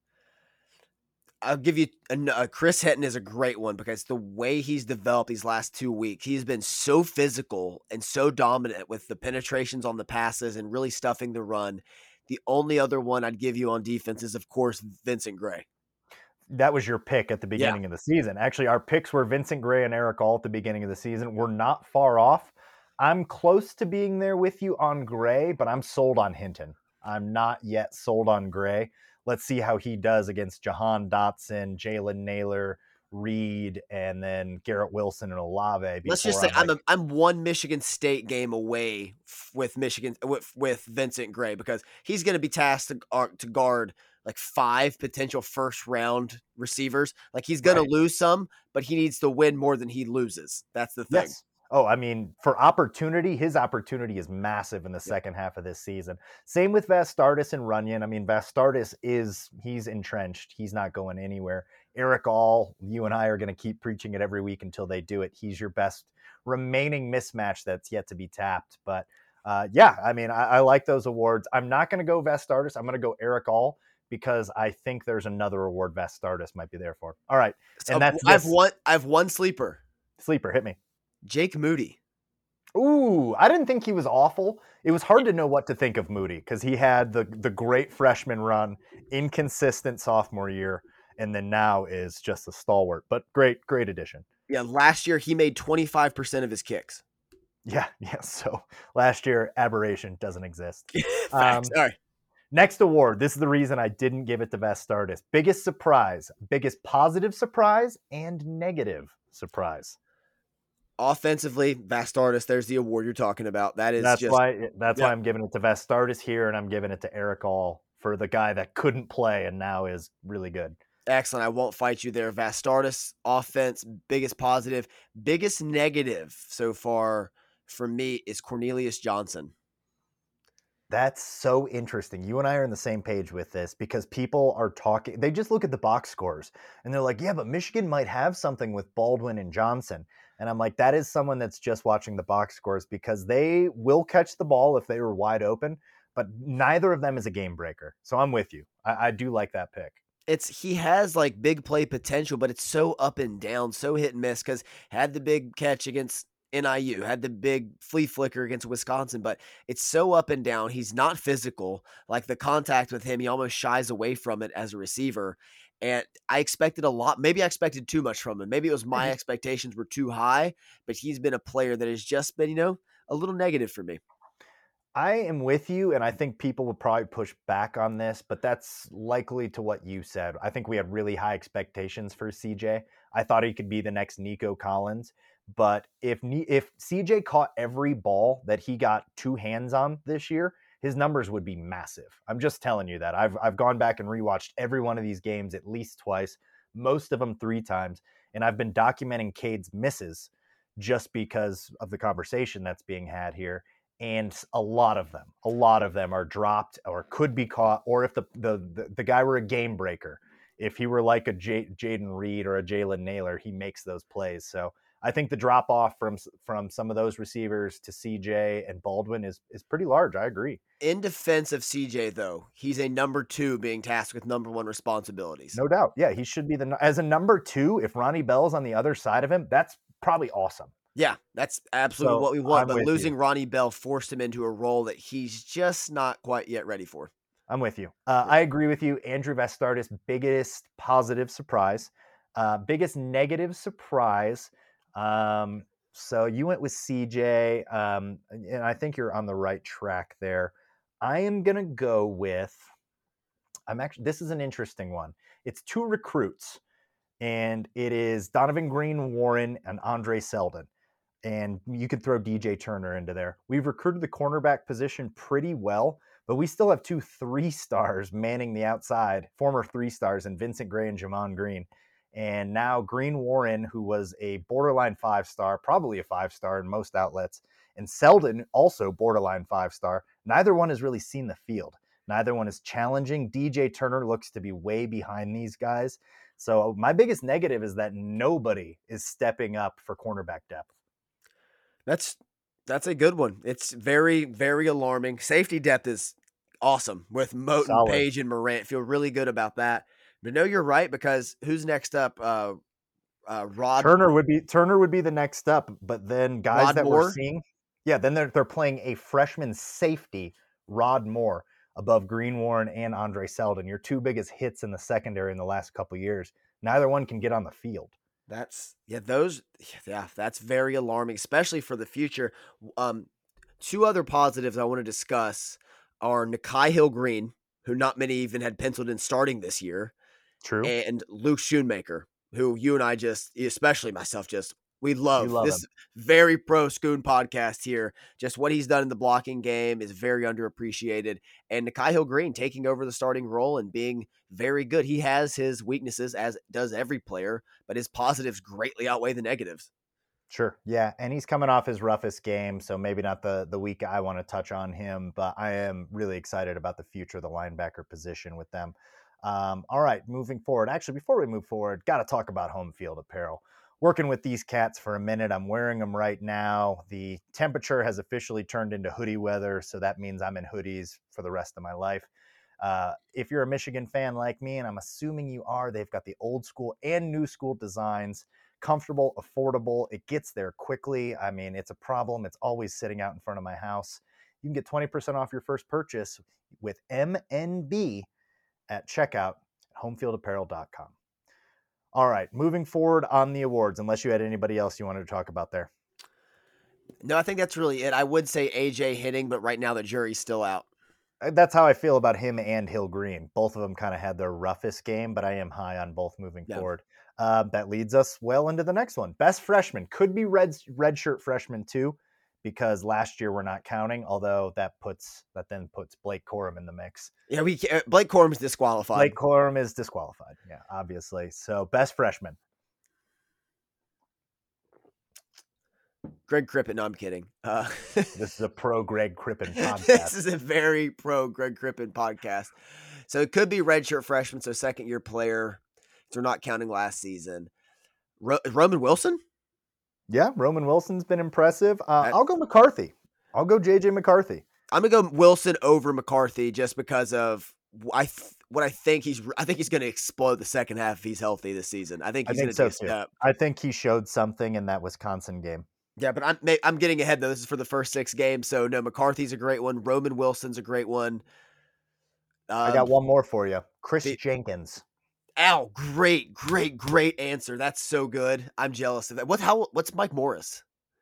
I'll give you a, a Chris Hinton is a great one because the way he's developed these last two weeks, he's been so physical and so dominant with the penetrations on the passes and really stuffing the run. The only other one I'd give you on defense is, of course, Vincent Gray. That was your pick at the beginning yeah. of the season. Actually, our picks were Vincent Gray and Eric All at the beginning of the season. We're not far off. I'm close to being there with you on Gray, but I'm sold on Hinton. I'm not yet sold on Gray. Let's see how he does against Jahan Dotson, Jalen Naylor, Reed, and then Garrett Wilson and Olave. Let's just say I'm, I'm, a, I'm one Michigan State game away with Michigan with, with Vincent Gray because he's going to be tasked to, uh, to guard like five potential first round receivers. Like he's going right. to lose some, but he needs to win more than he loses. That's the thing. Yes. Oh, I mean, for opportunity, his opportunity is massive in the second yeah. half of this season. Same with Vastardis and Runyan. I mean, Vastardis is, he's entrenched. He's not going anywhere. Eric All, you and I are going to keep preaching it every week until they do it. He's your best remaining mismatch that's yet to be tapped. But uh, yeah, I mean, I, I like those awards. I'm not going to go Vastardis. I'm going to go Eric All because I think there's another award Vastardis might be there for. All right, and So that's I've this. one. I've one sleeper. Sleeper. Hit me. Jake Moody. Ooh, I didn't think he was awful. It was hard to know what to think of Moody because he had the the great freshman run, inconsistent sophomore year, and then now is just a stalwart. But great, great addition. Yeah, last year he made twenty-five percent of his kicks. Yeah, yeah. So last year, aberration doesn't exist. Facts. Um, All right. Next award. This is the reason I didn't give it to Vastardis. Biggest surprise, biggest positive surprise, and negative surprise. Offensively, Vastardis, there's the award you're talking about. That is That's just why that's yeah. why I'm giving it to Vastardis here, and I'm giving it to Eric All for the guy that couldn't play and now is really good. Excellent. I won't fight you there. Vastardis, offense, biggest positive. Biggest negative so far for me is Cornelius Johnson. That's so interesting. You and I are on the same page with this because people are talking. They just look at the box scores and they're like, yeah, but Michigan might have something with Baldwin and Johnson. And I'm like, that is someone that's just watching the box scores because they will catch the ball if they were wide open, but neither of them is a game breaker. So I'm with you. I, I do like that pick. It's he has like big play potential, but it's so up and down, so hit and miss because had the big catch against N I U, had the big flea flicker against Wisconsin, but it's so up and down. He's not physical. Like the contact with him, he almost shies away from it as a receiver. And I expected a lot. Maybe I expected too much from him. Maybe it was my expectations were too high, but he's been a player that has just been, you know, a little negative for me. I am with you, and I think people will probably push back on this, but that's likely to what you said. I think we had really high expectations for C J. I thought he could be the next Nico Collins, but if if C J caught every ball that he got two hands on this year, his numbers would be massive. I'm just telling you that. I've I've gone back and rewatched every one of these games at least twice, most of them three times, and I've been documenting Cade's misses just because of the conversation that's being had here. And a lot of them, a lot of them are dropped or could be caught. Or if the the the, the guy were a game breaker, if he were like a J, Jaden Reed or a Jalen Naylor, he makes those plays. So I think the drop off from from some of those receivers to C J and Baldwin is is pretty large. I agree. In defense of C J, though, he's a number two being tasked with number one responsibilities. No doubt. Yeah, he should be the as a number two. If Ronnie Bell's on the other side of him, that's probably awesome. Yeah, that's absolutely So, what we want. I'm But with losing you. Ronnie Bell forced him into a role that he's just not quite yet ready for. I'm with you. Uh, I agree with you. Andrew Vastardis, biggest positive surprise. Uh, biggest negative surprise. Um, so you went with C J, um, and I think you're on the right track there. I am going to go with, I'm actually, this is an interesting one. It's two recruits, and it is Donovan Green Warren and Andre Selden. And you could throw D J Turner into there. We've recruited the cornerback position pretty well, but we still have two three stars manning the outside, former three stars, and Vincent Gray and Jamon Green. And now Green Warren, who was a borderline five star, probably a five star in most outlets, and Selden, also borderline five star. Neither one has really seen the field. Neither one is challenging. D J Turner looks to be way behind these guys. So my biggest negative is that nobody is stepping up for cornerback depth. That's that's a good one. It's very, very alarming. Safety depth is awesome with Moten, Solid. Page, and Morant. Feel really good about that. But no, you're right, because who's next up? Uh, uh, Rod Turner would be Turner would be the next up, but then guys Rod that Moore? we're seeing, yeah, then they're they're playing a freshman safety, Rod Moore, above Green Warren and Andre Selden. Your two biggest hits in the secondary in the last couple of years. Neither one can get on the field. That's yeah, those yeah, that's very alarming, especially for the future. Um, two other positives I want to discuss are Nakai Hill-Green, who not many even had penciled in starting this year, True. and Luke Schoonmaker, who you and I just, especially myself, just we love. love This him. very pro Schoon podcast here. Just what he's done in the blocking game is very underappreciated. And Nakai Hill-Green taking over the starting role and being very good. He has his weaknesses, as does every player, but his positives greatly outweigh the negatives. Sure. Yeah. And he's coming off his roughest game, so maybe not the, the week I want to touch on him, but I am really excited about the future of the linebacker position with them. Um, all right, moving forward. Actually, before we move forward, got to talk about home field apparel. working with these cats for a minute. I'm wearing them right now. The temperature has officially turned into hoodie weather, so that means I'm in hoodies for the rest of my life. Uh, if you're a Michigan fan like me, and I'm assuming you are, they've got the old school and new school designs. Comfortable, affordable. It gets there quickly. I mean, it's a problem. It's always sitting out in front of my house. You can get twenty percent off your first purchase with M N B at checkout at home field apparel dot com. All right, moving forward on the awards, unless you had anybody else you wanted to talk about there. No, I think that's really it. I would say A J Hitting, but right now the jury's still out. That's how I feel about him and Hill Green. Both of them kind of had their roughest game, but I am high on both moving yeah. forward. Uh, that leads us well into the next one. Best freshman. Could be red redshirt freshman too, because last year we're not counting, although that puts that then puts Blake Corum in the mix. Yeah, we Blake Corum is disqualified. Blake Corum is disqualified. Yeah, obviously. So best freshman. Greg Crippen. No, I'm kidding. Uh, this is a pro Greg Crippen podcast. This is a very pro Greg Crippen podcast. So it could be redshirt freshman, so second year player. So we're not counting last season. Ro- Roman Wilson? Yeah, Roman Wilson's been impressive. Uh, I'll go McCarthy. I'll go J J McCarthy. I'm gonna go Wilson over McCarthy just because of I th- what I think he's. I think he's going to explode the second half if he's healthy this season. I think he's going to so take a step. I think he showed something in that Wisconsin game. Yeah, but I'm I'm getting ahead though. This is for the first six games, so no. McCarthy's a great one. Roman Wilson's a great one. Um, I got one more for you. Chris the, Jenkins. Ow! Great, great, great answer. That's so good. I'm jealous of that. What? How? What's Mike Morris?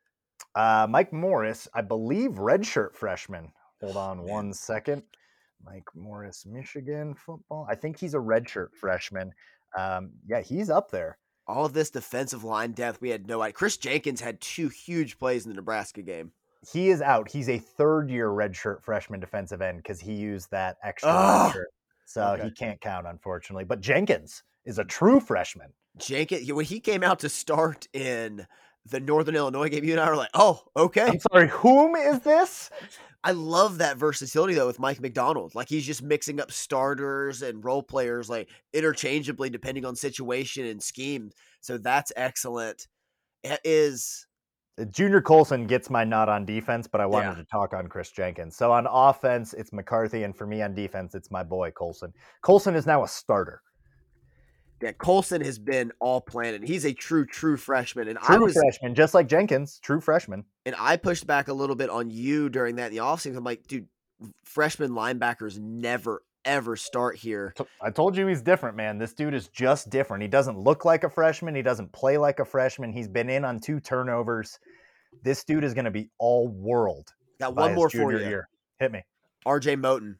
Uh, Mike Morris, I believe, redshirt freshman. Hold on oh, one second. Mike Morris, Michigan football. I think he's a redshirt freshman. Um, yeah, he's up there. All of this defensive line depth, we had no idea. Chris Jenkins had two huge plays in the Nebraska game. He is out. He's a third-year redshirt freshman defensive end because he used that extra oh, redshirt. So okay. he can't count, unfortunately. But Jenkins is a true freshman. Jenkins, when he came out to start in the Northern Illinois game, you and I were like, oh, okay. I'm sorry, whom is this? I love that versatility, though, with Mike McDonald. Like, he's just mixing up starters and role players, like, interchangeably depending on situation and scheme. So that's excellent. It is... Junior Colson gets my nod on defense, but I wanted Yeah. to talk on Chris Jenkins. So on offense, it's McCarthy, and for me on defense, it's my boy Colson. Colson is now a starter. Yeah, Colson has been all planted. He's a true, true freshman. And True I was freshman, just like Jenkins, true freshman. and I pushed back a little bit on you during that in the offseason. I'm like, dude, freshman linebackers never, ever start here. I told you he's different, man. This dude is just different. He doesn't look like a freshman. He doesn't play like a freshman. He's been in on two turnovers. This dude is going to be all world. Got by one his more for junior you. year. Hit me. R J Moten.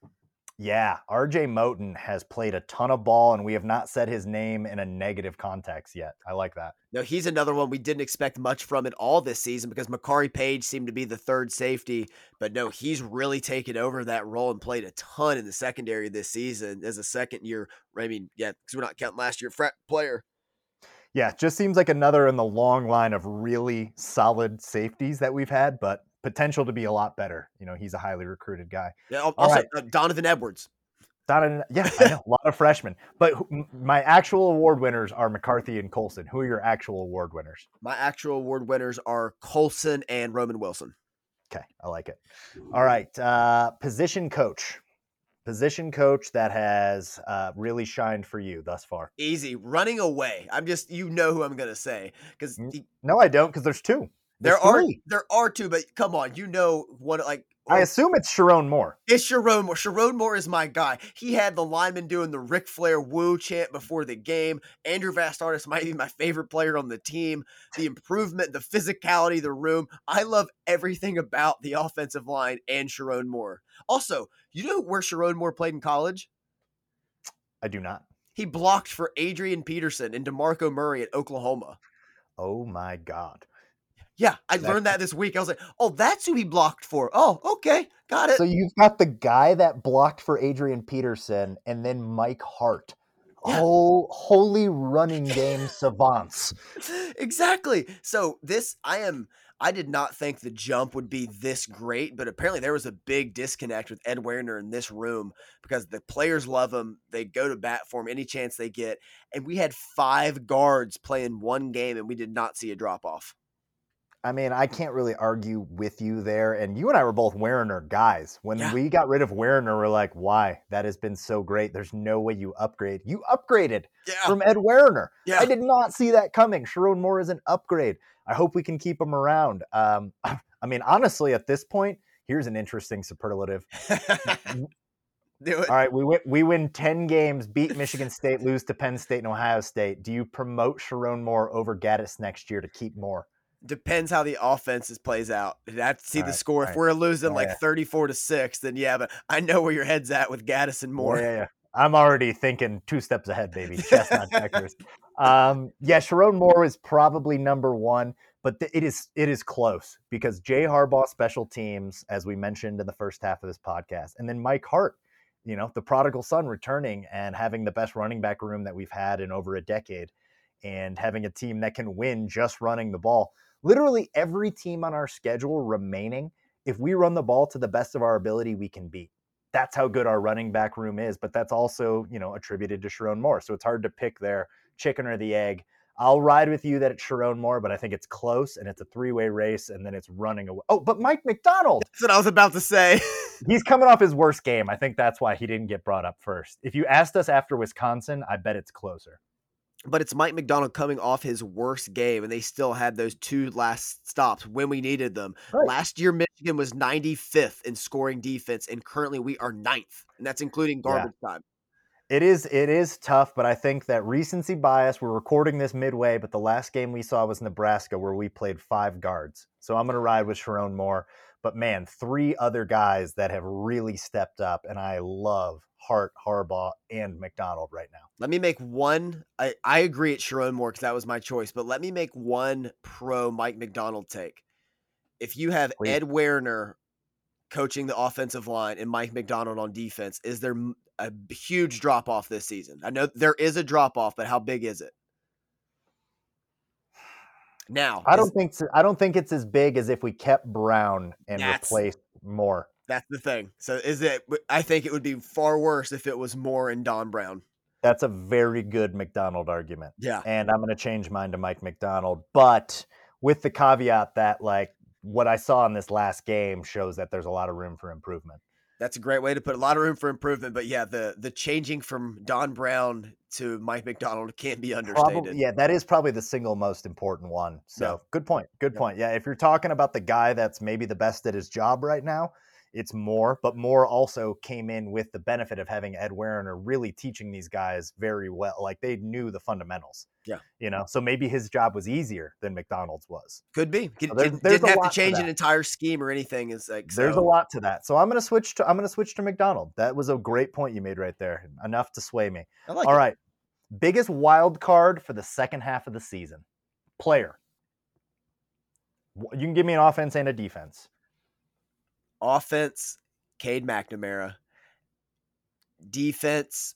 Yeah, R J Moten has played a ton of ball, and we have not said his name in a negative context yet. I like that. No, he's another one we didn't expect much from at all this season because Makari Page seemed to be the third safety. But no, he's really taken over that role and played a ton in the secondary this season as a second year. I mean, yeah, because we're not counting last year frat player. Yeah, just seems like another in the long line of really solid safeties that we've had, but potential to be a lot better. You know, he's a highly recruited guy. Yeah, also All right. uh, Donovan Edwards. Donovan, yeah, I know, a lot of freshmen. But who- my actual award winners are McCarthy and Colson. Who are your actual award winners? My actual award winners are Colson and Roman Wilson. Okay, I like it. All right, uh, position coach. Position coach that has uh, really shined for you thus far. Easy. Running away. I'm just, you know who I'm going to say. Because No, I don't, because there's two. there There's are three. there are two, but come on, you know one like I assume it's Sharon Moore. It's Sharon Moore. Sharon Moore is my guy. He had the lineman doing the Ric Flair woo chant before the game. Andrew Vastardis might be my favorite player on the team. The improvement, the physicality of the room. I love everything about the offensive line and Sharon Moore. Also, you know where Sharon Moore played in college? I do not. He blocked for Adrian Peterson and DeMarco Murray at Oklahoma. Oh, my God. Yeah, I That's- learned that this week. I was like, oh, that's who he blocked for. Oh, okay. Got it. So you've got the guy that blocked for Adrian Peterson and then Mike Hart. Yeah. Oh, holy running game savants. Exactly. So this, I am, I did not think the jump would be this great, but apparently there was a big disconnect with Ed Werner in this room because the players love him. They go to bat for him any chance they get. And we had five guards playing one game, and we did not see a drop-off. I mean, I can't really argue with you there. And you and I were both Werner guys. When Yeah. we got rid of Werner, we're like, why? That has been so great. There's no way you upgrade. You upgraded Yeah. from Ed Werner. Yeah. I did not see that coming. Sharon Moore is an upgrade. I hope we can keep him around. Um, I mean, honestly, at this point, here's an interesting superlative. Do it. All right, we win, we win ten games, beat Michigan State, lose to Penn State and Ohio State. Do you promote Sharon Moore over Gaddis next year to keep Moore? Depends how the offense plays out. I'd have to see All the right, score. all If right. we're losing Yeah, like yeah. thirty-four to six, then yeah, but I know where your head's at with Gaddis and Moore. Yeah, yeah, yeah. I'm already thinking two steps ahead, baby. Chestnut checkers. um, yeah, Sharon Moore is probably number one, but th- it is it is close because Jay Harbaugh special teams, as we mentioned in the first half of this podcast, and then Mike Hart, you know, the prodigal son returning and having the best running back room that we've had in over a decade, and having a team that can win just running the ball. Literally every team on our schedule remaining, if we run the ball to the best of our ability, we can beat. That's how good our running back room is, but that's also, you know, attributed to Sharon Moore. So it's hard to pick their chicken or the egg. I'll ride with you that it's Sharon Moore, but I think it's close and it's a three-way race and then it's running away. Oh, but Mike McDonald. That's what I was about to say. He's coming off his worst game. I think that's why he didn't get brought up first. If you asked us after Wisconsin, I bet it's closer. But it's Mike McDonald coming off his worst game, and they still had those two last stops when we needed them. Right. Last year, Michigan was ninety-fifth in scoring defense, and currently we are ninth, and that's including garbage time. It is it is tough, but I think that recency bias, we're recording this midway, but the last game we saw was Nebraska where we played five guards. So I'm going to ride with Sharon Moore. But man, three other guys that have really stepped up, and I love Hart, Harbaugh, and McDonald right now. Let me make one. I, I agree it's Sharon Moore because that was my choice, but let me make one pro Mike McDonald take. If you have Please. Ed Werner coaching the offensive line and Mike McDonald on defense, is there a huge drop off this season? I know there is a drop off, but how big is it? Now, I don't is, think so, I don't think it's as big as if we kept Brown and That's- replaced Moore. that's the thing. So is it? I think it would be far worse if it was Moore and Don Brown. That's a very good McDonald argument. Yeah. And I'm going to change mine to Mike McDonald, but with the caveat that like what I saw in this last game shows that there's a lot of room for improvement. That's a great way to put a lot of room for improvement. But yeah, the the changing from Don Brown to Mike McDonald can't be understated. Probably, yeah, that is probably the single most important one. So Yeah. good point. Good Yeah. point. Yeah, if you're talking about the guy that's maybe the best at his job right now, it's Moore. But Moore also came in with the benefit of having Ed Werner really teaching these guys very well. Like they knew the fundamentals. Yeah. You know, so maybe his job was easier than McDonald's was. Could be. Could, So there's- didn't there's didn't a have to lot to change an that. entire scheme or anything. It's like There's so, a lot to that. So I'm going to switch to I'm going to switch to McDonald. That was a great point you made right there. Enough to sway me. I like All it. right. Biggest wild card for the second half of the season. Player. You can give me an offense and a defense. Offense, Cade McNamara. Defense,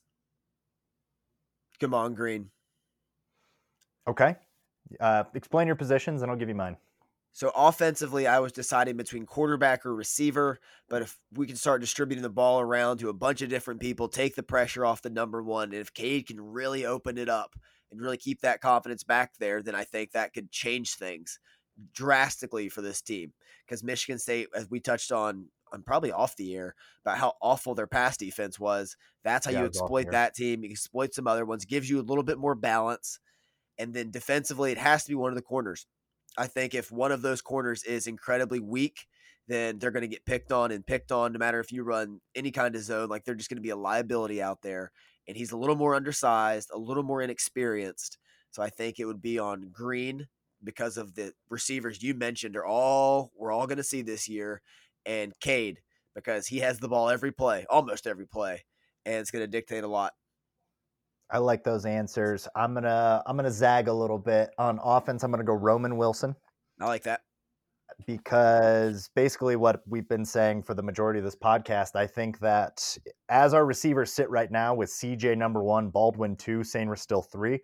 Gamon Green. Okay. Uh, explain your positions and I'll give you mine. So offensively, I was deciding between quarterback or receiver, but if we can start distributing the ball around to a bunch of different people, take the pressure off the number one, and if Cade can really open it up and really keep that confidence back there, then I think that could change things drastically for this team. Because Michigan State, as we touched on, on probably off the air, about how awful their pass defense was, that's how Yeah, you it was off exploit the air. that team. You exploit some other ones, gives you a little bit more balance. And then defensively, it has to be one of the corners. I think if one of those corners is incredibly weak, then they're going to get picked on and picked on no matter if you run any kind of zone. Like they're just going to be a liability out there. And he's a little more undersized, a little more inexperienced. So I think it would be on Green because of the receivers you mentioned are all we're all going to see this year, and Cade because he has the ball every play, almost every play, and it's going to dictate a lot. I like those answers. I'm gonna I'm gonna zag a little bit on offense. I'm gonna go Roman Wilson I like that. because basically what we've been saying for the majority of this podcast, I think that as our receivers sit right now with C J number one, Baldwin two, Sainristil three,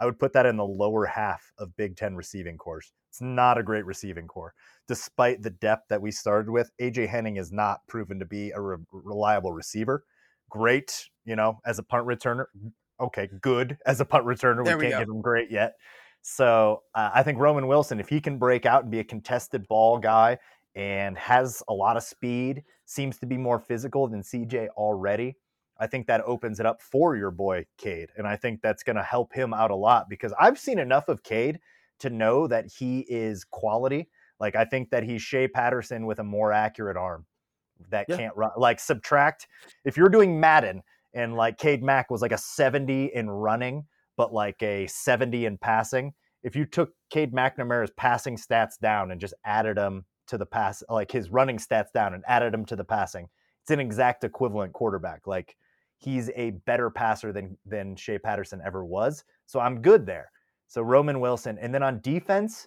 I would put that in the lower half of Big Ten receiving cores. It's not a great receiving core. Despite the depth that we started with, A J Henning is not proven to be a re- reliable receiver. Great, you know, as a punt returner. Okay, good as a punt returner. There We we can't go. give him great yet. So uh, I think Roman Wilson, if he can break out and be a contested ball guy and has a lot of speed, seems to be more physical than C J already, I think that opens it up for your boy Cade. And I think that's going to help him out a lot because I've seen enough of Cade to know that he is quality. Like, I think that he's Shea Patterson with a more accurate arm that Yeah. can't run. Like, subtract, if you're doing Madden and like Cade Mack was like a seventy in running, but like a seventy in passing, if you took Cade McNamara's passing stats down and just added them to the pass, like his running stats down and added them to the passing, it's an exact equivalent quarterback. Like, he's a better passer than than Shea Patterson ever was. So I'm good there. So Roman Wilson. And then on defense,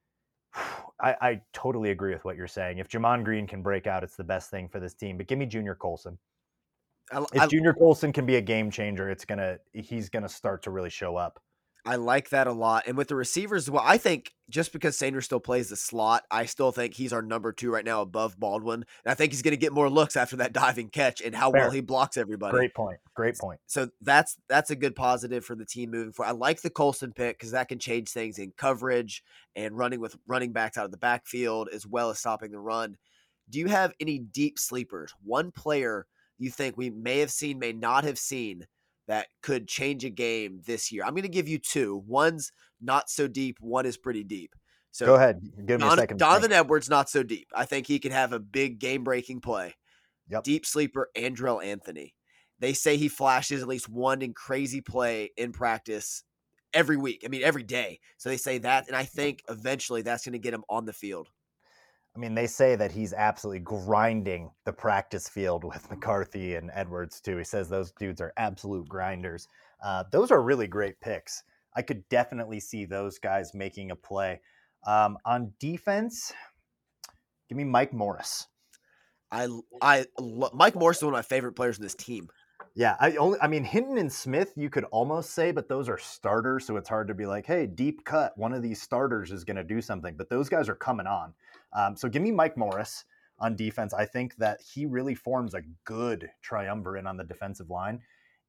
I, I totally agree with what you're saying. If Jamon Green can break out, it's the best thing for this team. But give me Junior Colson. I, If I, Junior Colson can be a game changer, it's gonna he's gonna start to really show up. I like that a lot. And with the receivers, well, I think just because Sanders still plays the slot, I still think he's our number two right now above Baldwin. And I think he's going to get more looks after that diving catch and how Fair. well he blocks everybody. Great point. Great point. So that's that's a good positive for the team moving forward. I like the Colson pick because that can change things in coverage and running with running backs out of the backfield as well as stopping the run. Do you have any deep sleepers? One player you think we may have seen, may not have seen, that could change a game this year? I'm going to give you two. One's not so deep. One is pretty deep. So Go ahead. Give me Don, a second. Donovan Edwards, not so deep. I think he can have a big game-breaking play. Yep. Deep sleeper, Andrell Anthony. They say he flashes at least one in crazy play in practice every week. I mean, every day. So they say that, and I think eventually that's going to get him on the field. I mean, they say that he's absolutely grinding the practice field with McCarthy and Edwards, too. He says those dudes are absolute grinders. Uh, those are really great picks. I could definitely see those guys making a play. Um, on defense, give me Mike Morris. I, I, Mike Morris is one of my favorite players in this team. Yeah, I only, I mean, Hinton and Smith, you could almost say, but those are starters, so it's hard to be like, hey, deep cut, one of these starters is going to do something. But those guys are coming on. Um, so give me Mike Morris on defense. I think that he really forms a good triumvirate on the defensive line.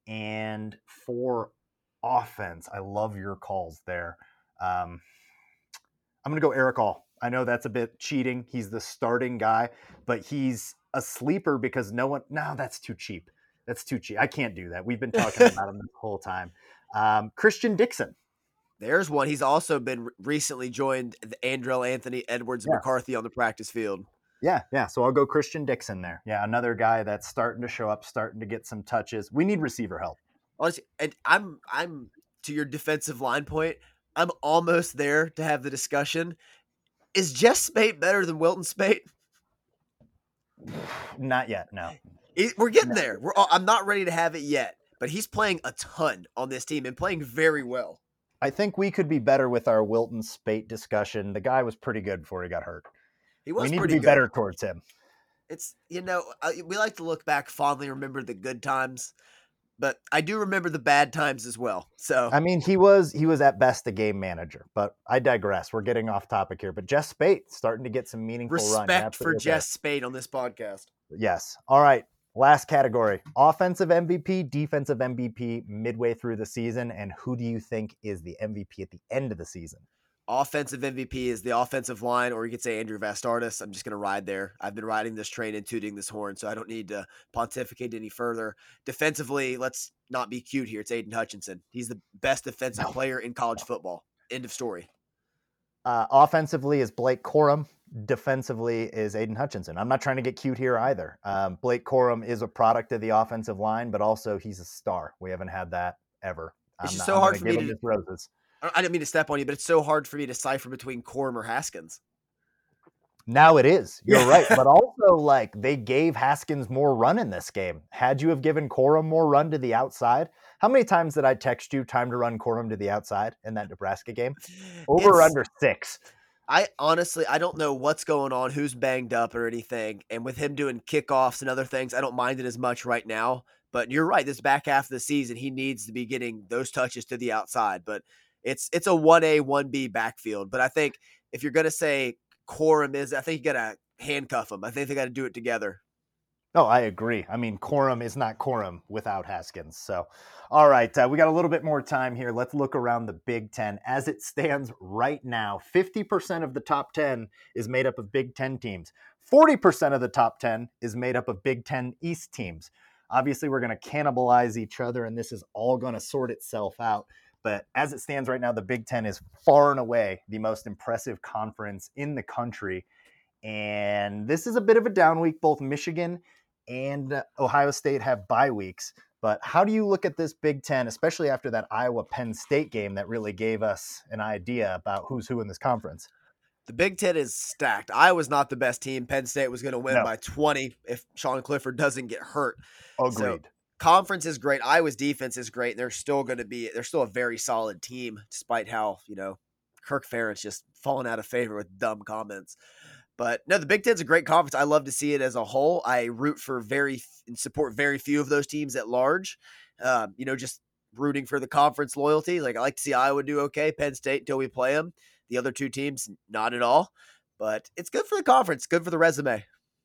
And for offense, I love your calls there. Um, I'm going to go Eric All. I know that's a bit cheating. He's the starting guy, but he's a sleeper because no one, no, that's too cheap. That's too cheap. I can't do that. We've been talking about him the whole time. Um, Christian Dixon. There's one. He's also been recently joined the Andrell Anthony, Edwards, and Yeah. McCarthy on the practice field. Yeah, yeah. So I'll go Christian Dixon there. Yeah, another guy that's starting to show up, starting to get some touches. We need receiver help. Honestly, and I'm I'm to your defensive line point. I'm almost there to have the discussion. Is Jess Spate better than Wilton Spate? Not yet, no. It, we're getting No. there. We're all, I'm not ready to have it yet, but he's playing a ton on this team and playing very well. I think we could be better with our Wilton Spate discussion. The guy was pretty good before he got hurt. He was we need to pretty be good. better towards him. It's, you know, uh, we like to look back fondly, remember the good times, but I do remember the bad times as well. So I mean, he was he was at best a game manager, but I digress. We're getting off topic here. But Jess Spate starting to get some meaningful run. respect for Absolutely. Jess Spate on this podcast. Yes. All right. Last category, offensive M V P, defensive M V P midway through the season. And who do you think is the M V P at the end of the season? Offensive M V P is the offensive line, or you could say Andrew Vastardis. I'm just going to ride there. I've been riding this train and tooting this horn, so I don't need to pontificate any further. Defensively, let's not be cute here. It's Aiden Hutchinson. He's the best defensive No. player in college football. End of story. Uh, offensively is Blake Corum. Defensively is Aiden Hutchinson. I'm not trying to get cute here either. Um, Blake Corum is a product of the offensive line, but also he's a star. We haven't had that ever. It's I'm just not- so I'm hard gonna for give me him to- his roses. I I didn't mean to step on you, but it's so hard for me to decipher between Corum or Haskins. Now it is. You're Yeah. right. But also, like, they gave Haskins more run in this game. Had you have given Corum more run to the outside? How many times did I text you time to run Corum to the outside in that Nebraska game? Over or It's- under six? I honestly, I don't know what's going on, who's banged up or anything. And with him doing kickoffs and other things, I don't mind it as much right now. But you're right. This back half of the season, he needs to be getting those touches to the outside. But it's it's a one A, one B backfield. But I think if you're going to say Corum is, I think you got to handcuff them. I think they got to do it together. Oh, I agree. I mean, Corum is not Corum without Haskins. So, all right, uh, we got a little bit more time here. Let's look around the Big Ten. As it stands right now, fifty percent of the top ten is made up of Big Ten teams. forty percent of the top ten is made up of Big Ten East teams. Obviously, we're going to cannibalize each other, and this is all going to sort itself out. But as it stands right now, the Big Ten is far and away the most impressive conference in the country. And this is a bit of a down week. Both Michigan and Ohio State have bye weeks. But how do you look at this Big Ten, especially after that Iowa-Penn State game that really gave us an idea about who's who in this conference? The Big Ten is stacked. Iowa's not the best team. Penn State was going to win No. by twenty if Sean Clifford doesn't get hurt. Agreed. So, conference is great. Iowa's defense is great. They're still going to be, they're still a very solid team, despite how, you know, Kirk Ferentz just fallen out of favor with dumb comments. But no, the Big Ten's a great conference. I love to see it as a whole. I root for very and support very few of those teams at large. Um, you know, just rooting for the conference loyalty. Like I like to see Iowa do okay, Penn State until we play them. The other two teams, not at all. But it's good for the conference, good for the resume.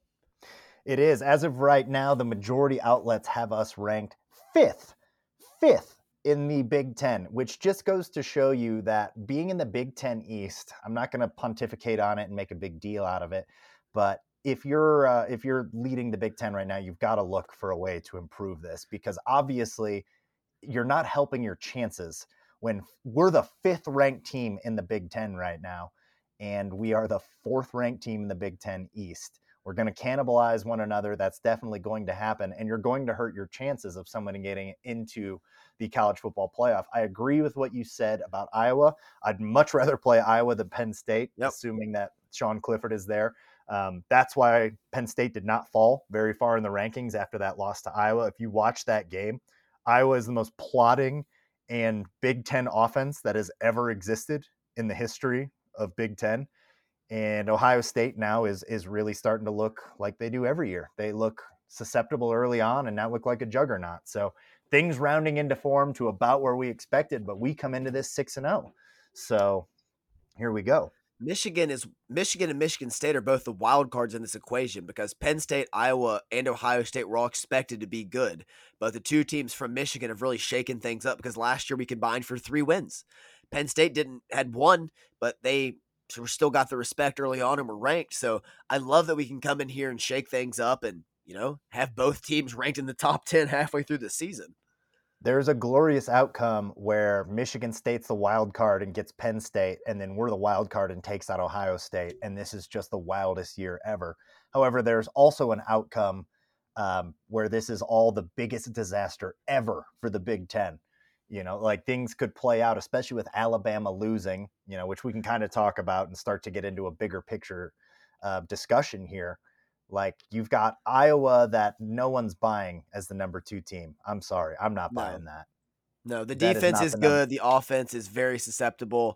It is. As of right now, the majority outlets have us ranked fifth, fifth in the Big Ten, which just goes to show you that being in the Big Ten East, I'm not going to pontificate on it and make a big deal out of it, but if you're uh, if you're leading the Big Ten right now, you've got to look for a way to improve this, because obviously you're not helping your chances when we're the fifth ranked team in the Big Ten right now, and we are the fourth ranked team in the Big Ten East. We're going to cannibalize one another. That's definitely going to happen. And you're going to hurt your chances of someone getting into the college football playoff. I agree with what you said about Iowa. I'd much rather play Iowa than Penn State, yep. assuming that Sean Clifford is there. Um, that's why Penn State did not fall very far in the rankings after that loss to Iowa. If you watch that game, Iowa is the most plotting and Big Ten offense that has ever existed in the history of Big Ten. And Ohio State now is is really starting to look like they do every year. They look susceptible early on and now look like a juggernaut. So things rounding into form to about where we expected, but we come into this six and oh. So here we go. Michigan is Michigan and Michigan State are both the wild cards in this equation because Penn State, Iowa, and Ohio State were all expected to be good. But the two teams from Michigan have really shaken things up because last year we combined for three wins. Penn State didn't had one, but they we still got the respect early on and were ranked. So I love that we can come in here and shake things up and, you know, have both teams ranked in the top ten halfway through the season. There's a glorious outcome where Michigan State's the wild card and gets Penn State, and then we're the wild card and takes out Ohio State. And this is just the wildest year ever. However, there's also an outcome um, where this is all the biggest disaster ever for the Big Ten. You know, like things could play out, especially with Alabama losing, you know, which we can kind of talk about and start to get into a bigger picture uh, discussion here. Like you've got Iowa that no one's buying as the number two team. I'm sorry. I'm not buying no. that. No, the that defense is, is the good. The offense is very susceptible,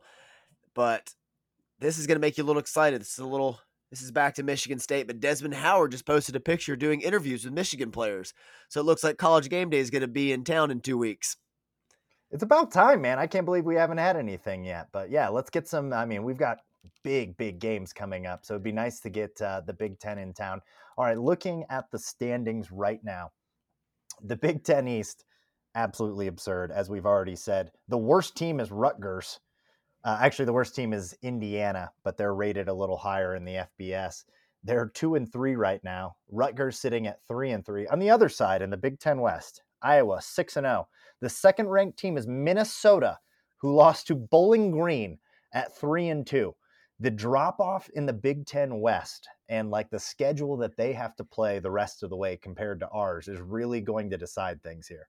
but this is going to make you a little excited. This is a little, this is back to Michigan State, but Desmond Howard just posted a picture doing interviews with Michigan players. So it looks like College Game Day is going to be in town in two weeks. It's about time, man. I can't believe we haven't had anything yet. But yeah, let's get some. I mean, we've got big, big games coming up. So it'd be nice to get uh, the Big Ten in town. All right, looking at the standings right now, the Big Ten East, absolutely absurd, as we've already said. The worst team is Rutgers. Uh, actually, the worst team is Indiana, but they're rated a little higher in the F B S. They're two and three right now. Rutgers sitting at three and three. On the other side, in the Big Ten West, Iowa six and zero. The second ranked team is Minnesota, who lost to Bowling Green at three and two. The drop off in the Big Ten West and like the schedule that they have to play the rest of the way compared to ours is really going to decide things here.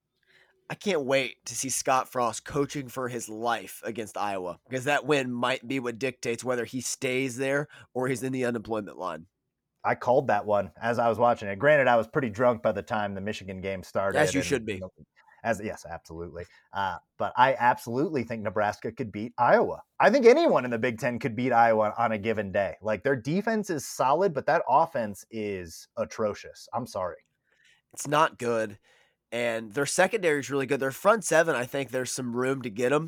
I can't wait to see Scott Frost coaching for his life against Iowa because that win might be what dictates whether he stays there or he's in the unemployment line. I called that one as I was watching it. Granted, I was pretty drunk by the time the Michigan game started. As you and, should be. You know, As yes, absolutely. Uh, but I absolutely think Nebraska could beat Iowa. I think anyone in the Big Ten could beat Iowa on a given day. Like their defense is solid, but that offense is atrocious. I'm sorry. It's not good. And their secondary is really good. Their front seven, I think there's some room to get them.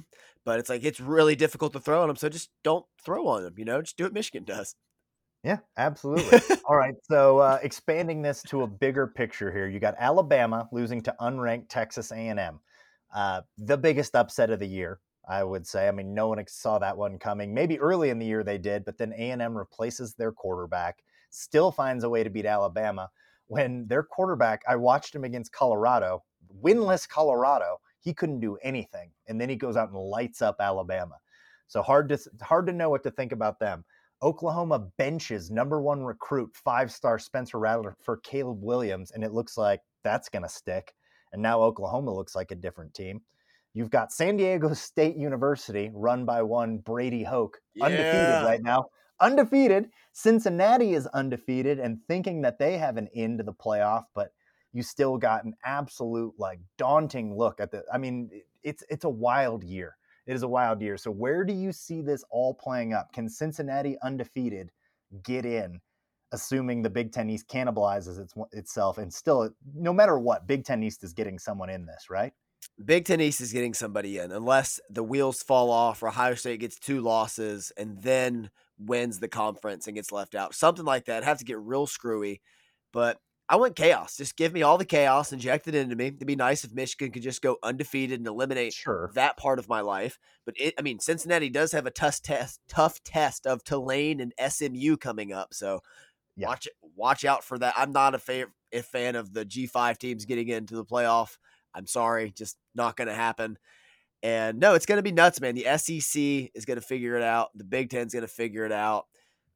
but it's like it's really difficult to throw on them. So just don't throw on them. You know, just do what Michigan does. Yeah, absolutely. All right, so uh, expanding this to a bigger picture here, you got Alabama losing to unranked Texas A and M, uh, the biggest upset of the year, I would say. I mean, no one saw that one coming. Maybe early in the year they did, but then A and M replaces their quarterback, still finds a way to beat Alabama. When their quarterback, I watched him against Colorado, winless Colorado, he couldn't do anything, and then he goes out and lights up Alabama. So hard to hard to know what to think about them. Oklahoma benches number one recruit, five-star Spencer Rattler for Caleb Williams, and it looks like that's going to stick. And now Oklahoma looks like a different team. You've got San Diego State University, run by one Brady Hoke, Yeah. undefeated right now. Undefeated. Cincinnati is undefeated and thinking that they have an in to the playoff, but you still got an absolute, like, daunting look at the – I mean, it's it's a wild year. It is a wild year. So where do you see this all playing up? Can Cincinnati undefeated get in, assuming the Big Ten East cannibalizes its, itself? And still, no matter what, Big Ten East is getting someone in this, right? Big Ten East is getting somebody in, unless the wheels fall off or Ohio State gets two losses and then wins the conference and gets left out. Something like that. It'd have to get real screwy. But I want chaos. Just give me all the chaos, inject it into me. It'd be nice if Michigan could just go undefeated and eliminate sure. that part of my life. But it, I mean, Cincinnati does have a tough test, tough test of Tulane and S M U coming up. So yeah. watch watch out for that. I'm not a, fa- a fan of the G five teams getting into the playoff. I'm sorry, just not going to happen. And no, it's going to be nuts, man. The S E C is going to figure it out. The Big Ten's going to figure it out.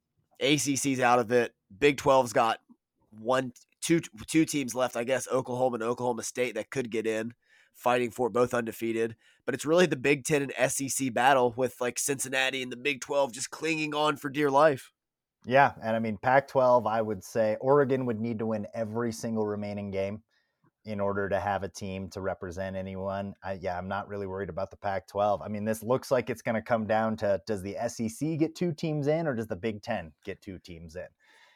A C C's out of it. Big twelve's got one. Two two teams left, I guess, Oklahoma and Oklahoma State that could get in, fighting for it, both undefeated. But it's really the Big Ten and S E C battle with like Cincinnati and the Big twelve just clinging on for dear life. Yeah, and I mean, Pac twelve, I would say Oregon would need to win every single remaining game in order to have a team to represent anyone. I, yeah, I'm not really worried about the Pac twelve. I mean, this looks like it's going to come down to, does the S E C get two teams in or does the Big Ten get two teams in?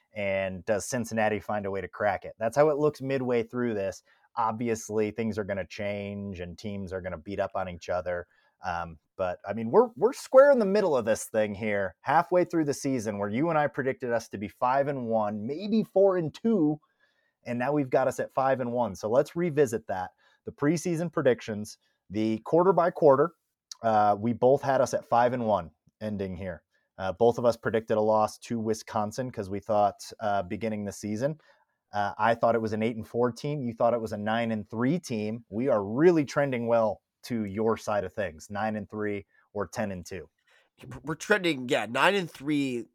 And does Cincinnati find a way to crack it? That's how it looks midway through this. Obviously, things are going to change and teams are going to beat up on each other. Um, but, I mean, we're we're square in the middle of this thing here, halfway through the season, where you and I predicted us to be five and one, maybe four and two, and now we've got us at five and one. So let's revisit that. The preseason predictions, the quarter by quarter, uh, we both had us at five and one ending here. Uh, both of us predicted a loss to Wisconsin because we thought uh, beginning the season. Uh, I thought it was an eight and four team. You thought it was a nine and three team. We are really trending well to your side of things, nine and three or ten and two. We're trending, yeah, nine and three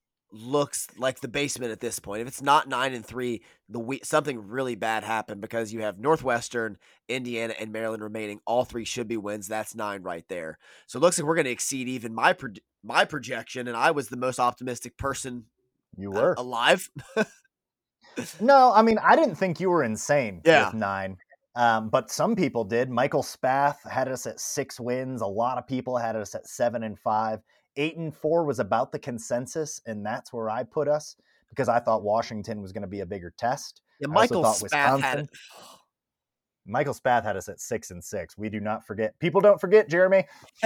looks like the basement at this point. If it's not nine and three, the week, something really bad happened because you have Northwestern, Indiana, and Maryland remaining. All three should be wins. That's nine right there. So it looks like we're going to exceed even my pro- my projection, and I was the most optimistic person. You were uh, alive. No, I mean, I didn't think you were insane yeah. with nine, um, but some people did. Michael Spath had us at six wins. A lot of people had us at seven and five. Eight and four was about the consensus, and that's where I put us because I thought Washington was going to be a bigger test. Yeah, Michael thought Spath had it. Michael Spath had us at six and six. We do not forget. People don't forget, Jeremy.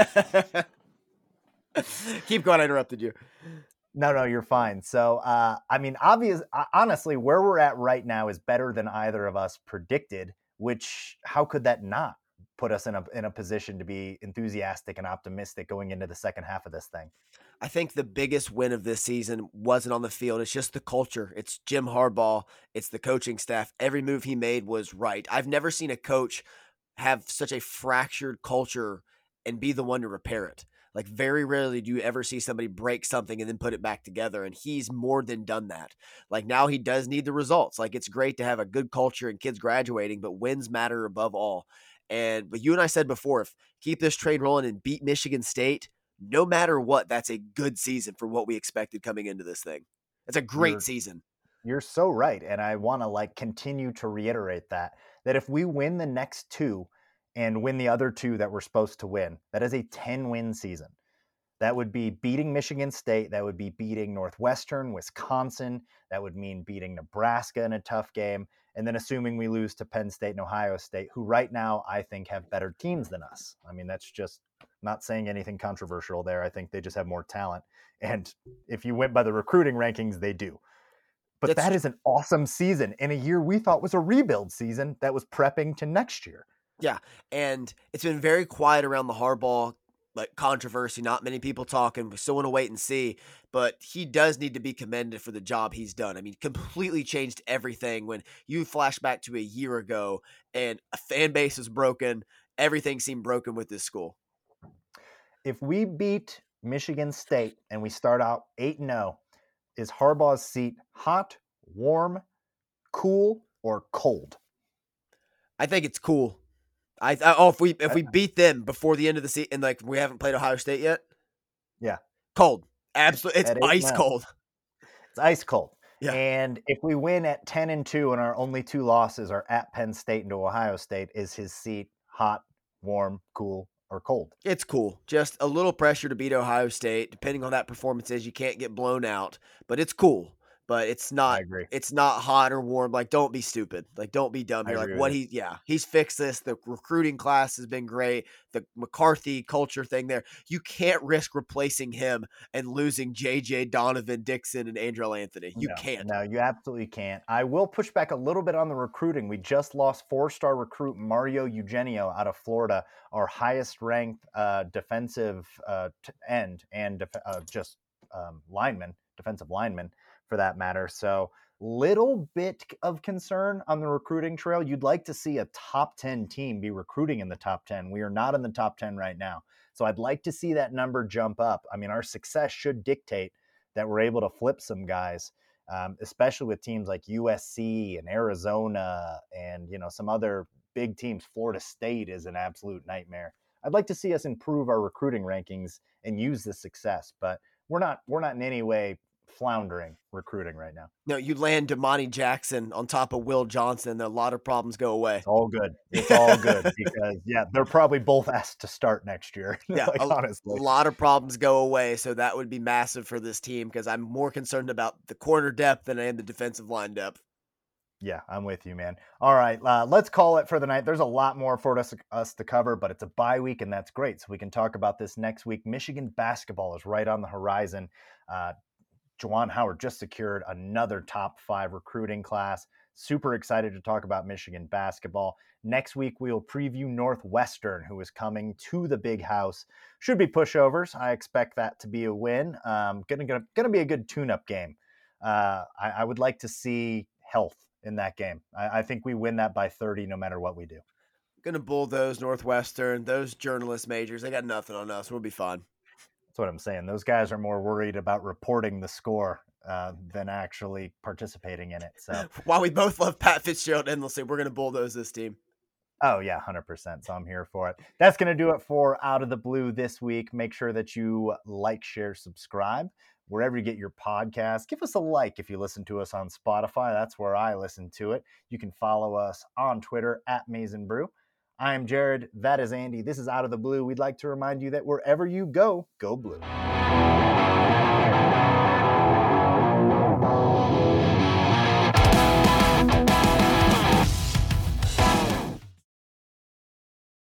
Keep going. I interrupted you. No, no, you're fine. So, uh, I mean, obvious, honestly, where we're at right now is better than either of us predicted, which how could that not put us in a in a position to be enthusiastic and optimistic going into the second half of this thing? I think the biggest win of this season wasn't on the field. It's just the culture. It's Jim Harbaugh. It's the coaching staff. Every move he made was right. I've never seen a coach have such a fractured culture and be the one to repair it. Like, very rarely do you ever see somebody break something and then put it back together, and he's more than done that. Like, now he does need the results. Like, it's great to have a good culture and kids graduating, but wins matter above all. And but you and I said before, if keep this train rolling and beat Michigan State, no matter what, that's a good season for what we expected coming into this thing. It's a great you're, season. You're so right, and I want to like continue to reiterate that that if we win the next two and win the other two that we're supposed to win, that is a ten-win season. That would be beating Michigan State. That would be beating Northwestern, Wisconsin. That would mean beating Nebraska in a tough game. And then assuming we lose to Penn State and Ohio State, who right now I think have better teams than us. I mean, that's just Not saying anything controversial there. I think they just have more talent. And if you went by the recruiting rankings, they do. But That's, that is an awesome season in a year we thought was a rebuild season that was prepping to next year. Yeah, and it's been very quiet around the Harbaugh like controversy. Not many people talking. We still want to wait and see, but he does need to be commended for the job he's done. I mean, completely changed everything. When you flash back to a year ago and a fan base is broken, everything seemed broken with this school. If we beat Michigan State and we start out eight and oh, is Harbaugh's seat hot, warm, cool, or cold? I think it's cool. I th- oh if we if we beat them before the end of the season, and like we haven't played Ohio State yet, yeah, cold, absolutely, it's ice cold. It's ice cold. Yeah, and if we win at ten and two, and our only two losses are at Penn State and to Ohio State, is his seat hot, warm, cool, or cold? It's cool. Just a little pressure to beat Ohio State. Depending on that performance is, you can't get blown out, but it's cool. But it's not, it's not hot or warm. Like, don't be stupid. Like, don't be dumb. You're like, what he, yeah, he's fixed this. The recruiting class has been great. The McCarthy culture thing there. You can't risk replacing him and losing J J, Donovan, Dixon, and Andrell Anthony. You no, can't. No, you absolutely can't. I will push back a little bit on the recruiting. We just lost four-star recruit Mario Eugenio out of Florida, our highest-ranked uh, defensive uh, t- end and def- uh, just um, lineman, defensive lineman, for that matter. So little bit of concern on the recruiting trail. You'd like to see a top ten team be recruiting in the top ten. We are not in the top ten right now. So I'd like to see that number jump up. I mean, our success should dictate that we're able to flip some guys, um, especially with teams like U S C and Arizona and, you know, some other big teams. Florida State is an absolute nightmare. I'd like to see us improve our recruiting rankings and use the success, but we're not, we're not in any way floundering recruiting right now. No, you land Damani Jackson on top of Will Johnson, and a lot of problems go away. It's all good. It's all good because, yeah, they're probably both asked to start next year. Yeah, like, a, honestly. a lot of problems go away, so that would be massive for this team because I'm more concerned about the corner depth than I am the defensive line depth. Yeah, I'm with you, man. All right, uh, let's call it for the night. There's a lot more for us, us to cover, but it's a bye week, and that's great. So we can talk about this next week. Michigan basketball is right on the horizon. Uh, Juwan Howard just secured another top five recruiting class. Super excited to talk about Michigan basketball. Next week, we will preview Northwestern, who is coming to the Big House. Should be pushovers. I expect that to be a win. Um, gonna, gonna, gonna be a good tune-up game. Uh, I, I would like to see health in that game. I, I think we win that by thirty no matter what we do. Gonna bulldoze Northwestern. Those journalist majors, they got nothing on us. We'll be fine. That's what I'm saying. Those guys are more worried about reporting the score uh, than actually participating in it. So while we both love Pat Fitzgerald endlessly, we're going to bulldoze this team. Oh, yeah, one hundred percent. So I'm here for it. That's going to do it for Out of the Blue this week. Make sure that you like, share, subscribe wherever you get your podcast. Give us a like if you listen to us on Spotify. That's where I listen to it. You can follow us on Twitter at Maize and Brew. I am Jared. That is Andy. This is Out of the Blue. We'd like to remind you that wherever you go, go blue.